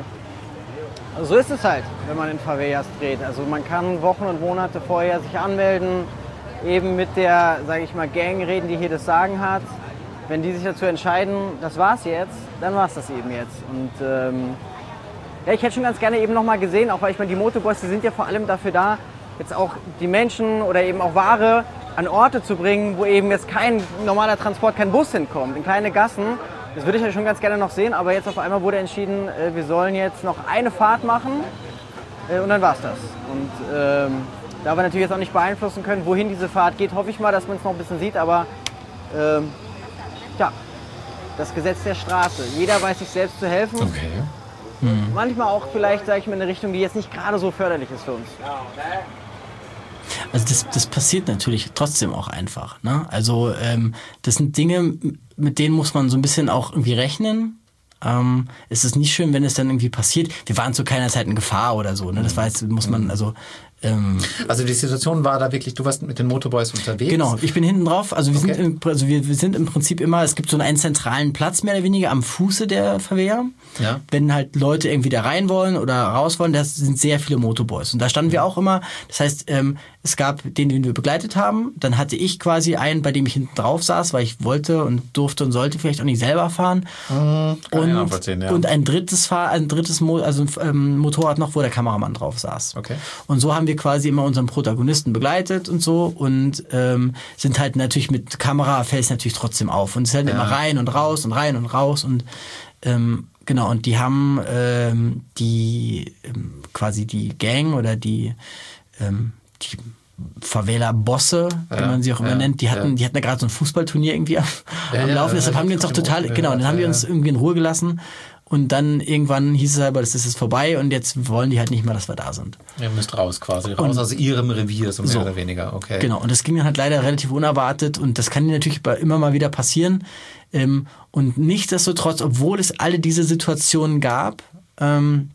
so ist es halt, wenn man in Favelas dreht. Also man kann Wochen und Monate vorher sich anmelden, eben mit der, sage ich mal, Gang reden, die hier das Sagen hat. wenn die sich dazu entscheiden, das war's jetzt, dann war's das eben jetzt. Und ähm, ja, ich hätte schon ganz gerne eben nochmal gesehen, auch weil ich meine, die Motorboys, die sind ja vor allem dafür da, jetzt auch die Menschen oder eben auch Ware an Orte zu bringen, wo eben jetzt kein normaler Transport, kein Bus hinkommt, in kleine Gassen. Das würde ich ja schon ganz gerne noch sehen, aber jetzt auf einmal wurde entschieden, äh, wir sollen jetzt noch eine Fahrt machen äh, und dann war's das. Und ähm, da wir natürlich jetzt auch nicht beeinflussen können, wohin diese Fahrt geht, hoffe ich mal, dass man es noch ein bisschen sieht, aber ähm, ja, das Gesetz der Straße. Jeder weiß sich selbst zu helfen. Okay. Mhm. Manchmal auch vielleicht, sage ich mal, in eine Richtung, die jetzt nicht gerade so förderlich ist für uns. Also das, das passiert natürlich trotzdem auch einfach. Ne? Also ähm, das sind Dinge, mit denen muss man so ein bisschen auch irgendwie rechnen. Ähm, es ist nicht schön, wenn es dann irgendwie passiert. Wir waren zu keiner Zeit in Gefahr oder so. Ne? Das war jetzt, muss man, also ähm, also die Situation war da wirklich, du warst mit den Motorboys unterwegs? Genau, ich bin hinten drauf. Also wir, okay. sind, im, also wir, wir sind im Prinzip immer, es gibt so einen zentralen Platz mehr oder weniger am Fuße der Favela. Ja. Wenn halt Leute irgendwie da rein wollen oder raus wollen, das sind sehr viele Motorboys. Und da standen wir auch immer. Das heißt, ähm, es gab den, den wir begleitet haben. Dann hatte ich quasi einen, bei dem ich hinten drauf saß, weil ich wollte und durfte und sollte vielleicht auch nicht selber fahren. Mhm, und, ja. und ein drittes Fahr ein drittes Mo also ein ähm, Motorrad noch, wo der Kameramann drauf saß. Okay. Und so haben wir quasi immer unseren Protagonisten begleitet und so und ähm, sind halt natürlich mit Kamera fällt es natürlich trotzdem auf und es ist halt ja. immer rein und raus und rein und raus und ähm, genau, und die haben ähm, die ähm, quasi die Gang oder die ähm, die Favela-Bosse, wie ja, man sie auch immer ja, nennt, die hatten, ja. die hatten da gerade so ein Fußballturnier irgendwie am, ja, am Laufen, ja, deshalb haben wir uns doch total, genau, dann haben wir uns irgendwie in Ruhe gelassen und dann irgendwann hieß es aber, das ist jetzt vorbei und jetzt wollen die halt nicht mehr, dass wir da sind. Ihr müsst raus quasi, raus und, aus ihrem Revier, so mehr so, oder weniger, okay. Genau, und das ging dann halt leider relativ unerwartet und das kann natürlich immer mal wieder passieren ähm, und nichtsdestotrotz, obwohl es alle diese Situationen gab, ähm,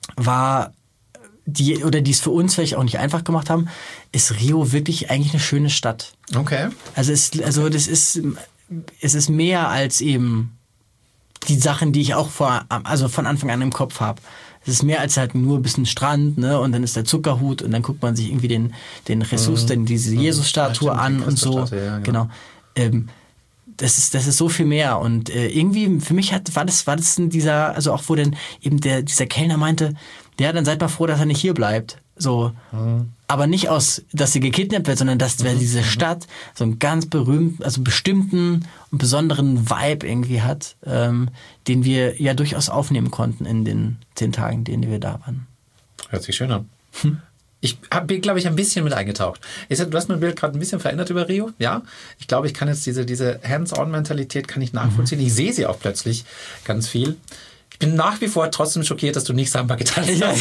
war die, oder die es für uns vielleicht auch nicht einfach gemacht haben, ist Rio wirklich eigentlich eine schöne Stadt. Okay. Also, es, also das ist, es ist mehr als eben die Sachen, die ich auch vor, also von Anfang an im Kopf habe. Es ist mehr als halt nur ein bisschen Strand, ne, und dann ist der Zuckerhut und dann guckt man sich irgendwie den, den Jesus, mhm. den, diese Jesus-Statue ja, an und so. Ja, genau. genau. Ähm, das ist, das ist so viel mehr und äh, irgendwie für mich hat, war das, war das dieser, also auch wo denn eben der, dieser Kellner meinte, ja, dann seid mal froh, dass er nicht hier bleibt. So. Mhm. Aber nicht aus, dass sie gekidnappt wird, sondern dass mhm. diese Stadt so einen ganz berühmten, also bestimmten und besonderen Vibe irgendwie hat, ähm, den wir ja durchaus aufnehmen konnten in den zehn Tagen, in denen wir da waren. Hört sich schön an. Hm. Ich bin, glaube ich, ein bisschen mit eingetaucht. Du hast mein Bild gerade ein bisschen verändert über Rio, ja. Ich glaube, ich kann jetzt diese, diese Hands-on-Mentalität kann ich nachvollziehen. Mhm. Ich sehe sie auch plötzlich ganz viel. Ich bin nach wie vor trotzdem schockiert, dass du nicht Samba getanzt hast.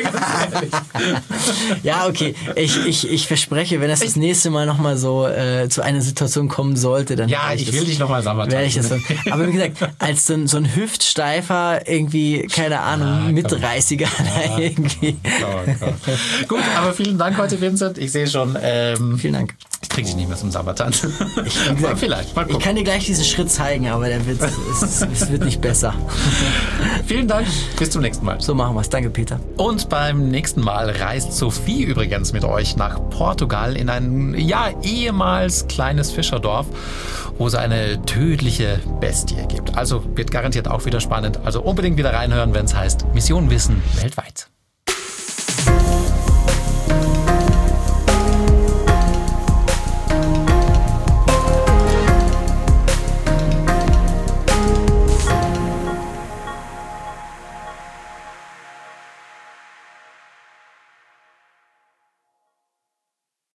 Ja, okay. Ich, ich, ich verspreche, wenn es das, das nächste Mal nochmal so äh, zu einer Situation kommen sollte, dann... Ja, ich, ich will das, dich nochmal Samba tanzen. Aber wie gesagt, als so ein, so ein hüftsteifer, irgendwie, keine Ahnung, ah, Mitreißiger ja. irgendwie. Oh, gut, aber vielen Dank heute, Vincent. Ich sehe schon... Ähm, vielen Dank. Ich kriege dich nicht mehr zum Samba tanzen. Ich, gesagt, vielleicht, mal gucken. Ich kann dir gleich diesen Schritt zeigen, aber der wird, es, es wird nicht besser. Vielen Dank, bis zum nächsten Mal. So machen wir es. Danke, Peter. Und beim nächsten Mal reist Sophie übrigens mit euch nach Portugal in ein, ja, ehemals kleines Fischerdorf, wo es eine tödliche Bestie gibt. Also wird garantiert auch wieder spannend. Also unbedingt wieder reinhören, wenn es heißt Mission Wissen weltweit.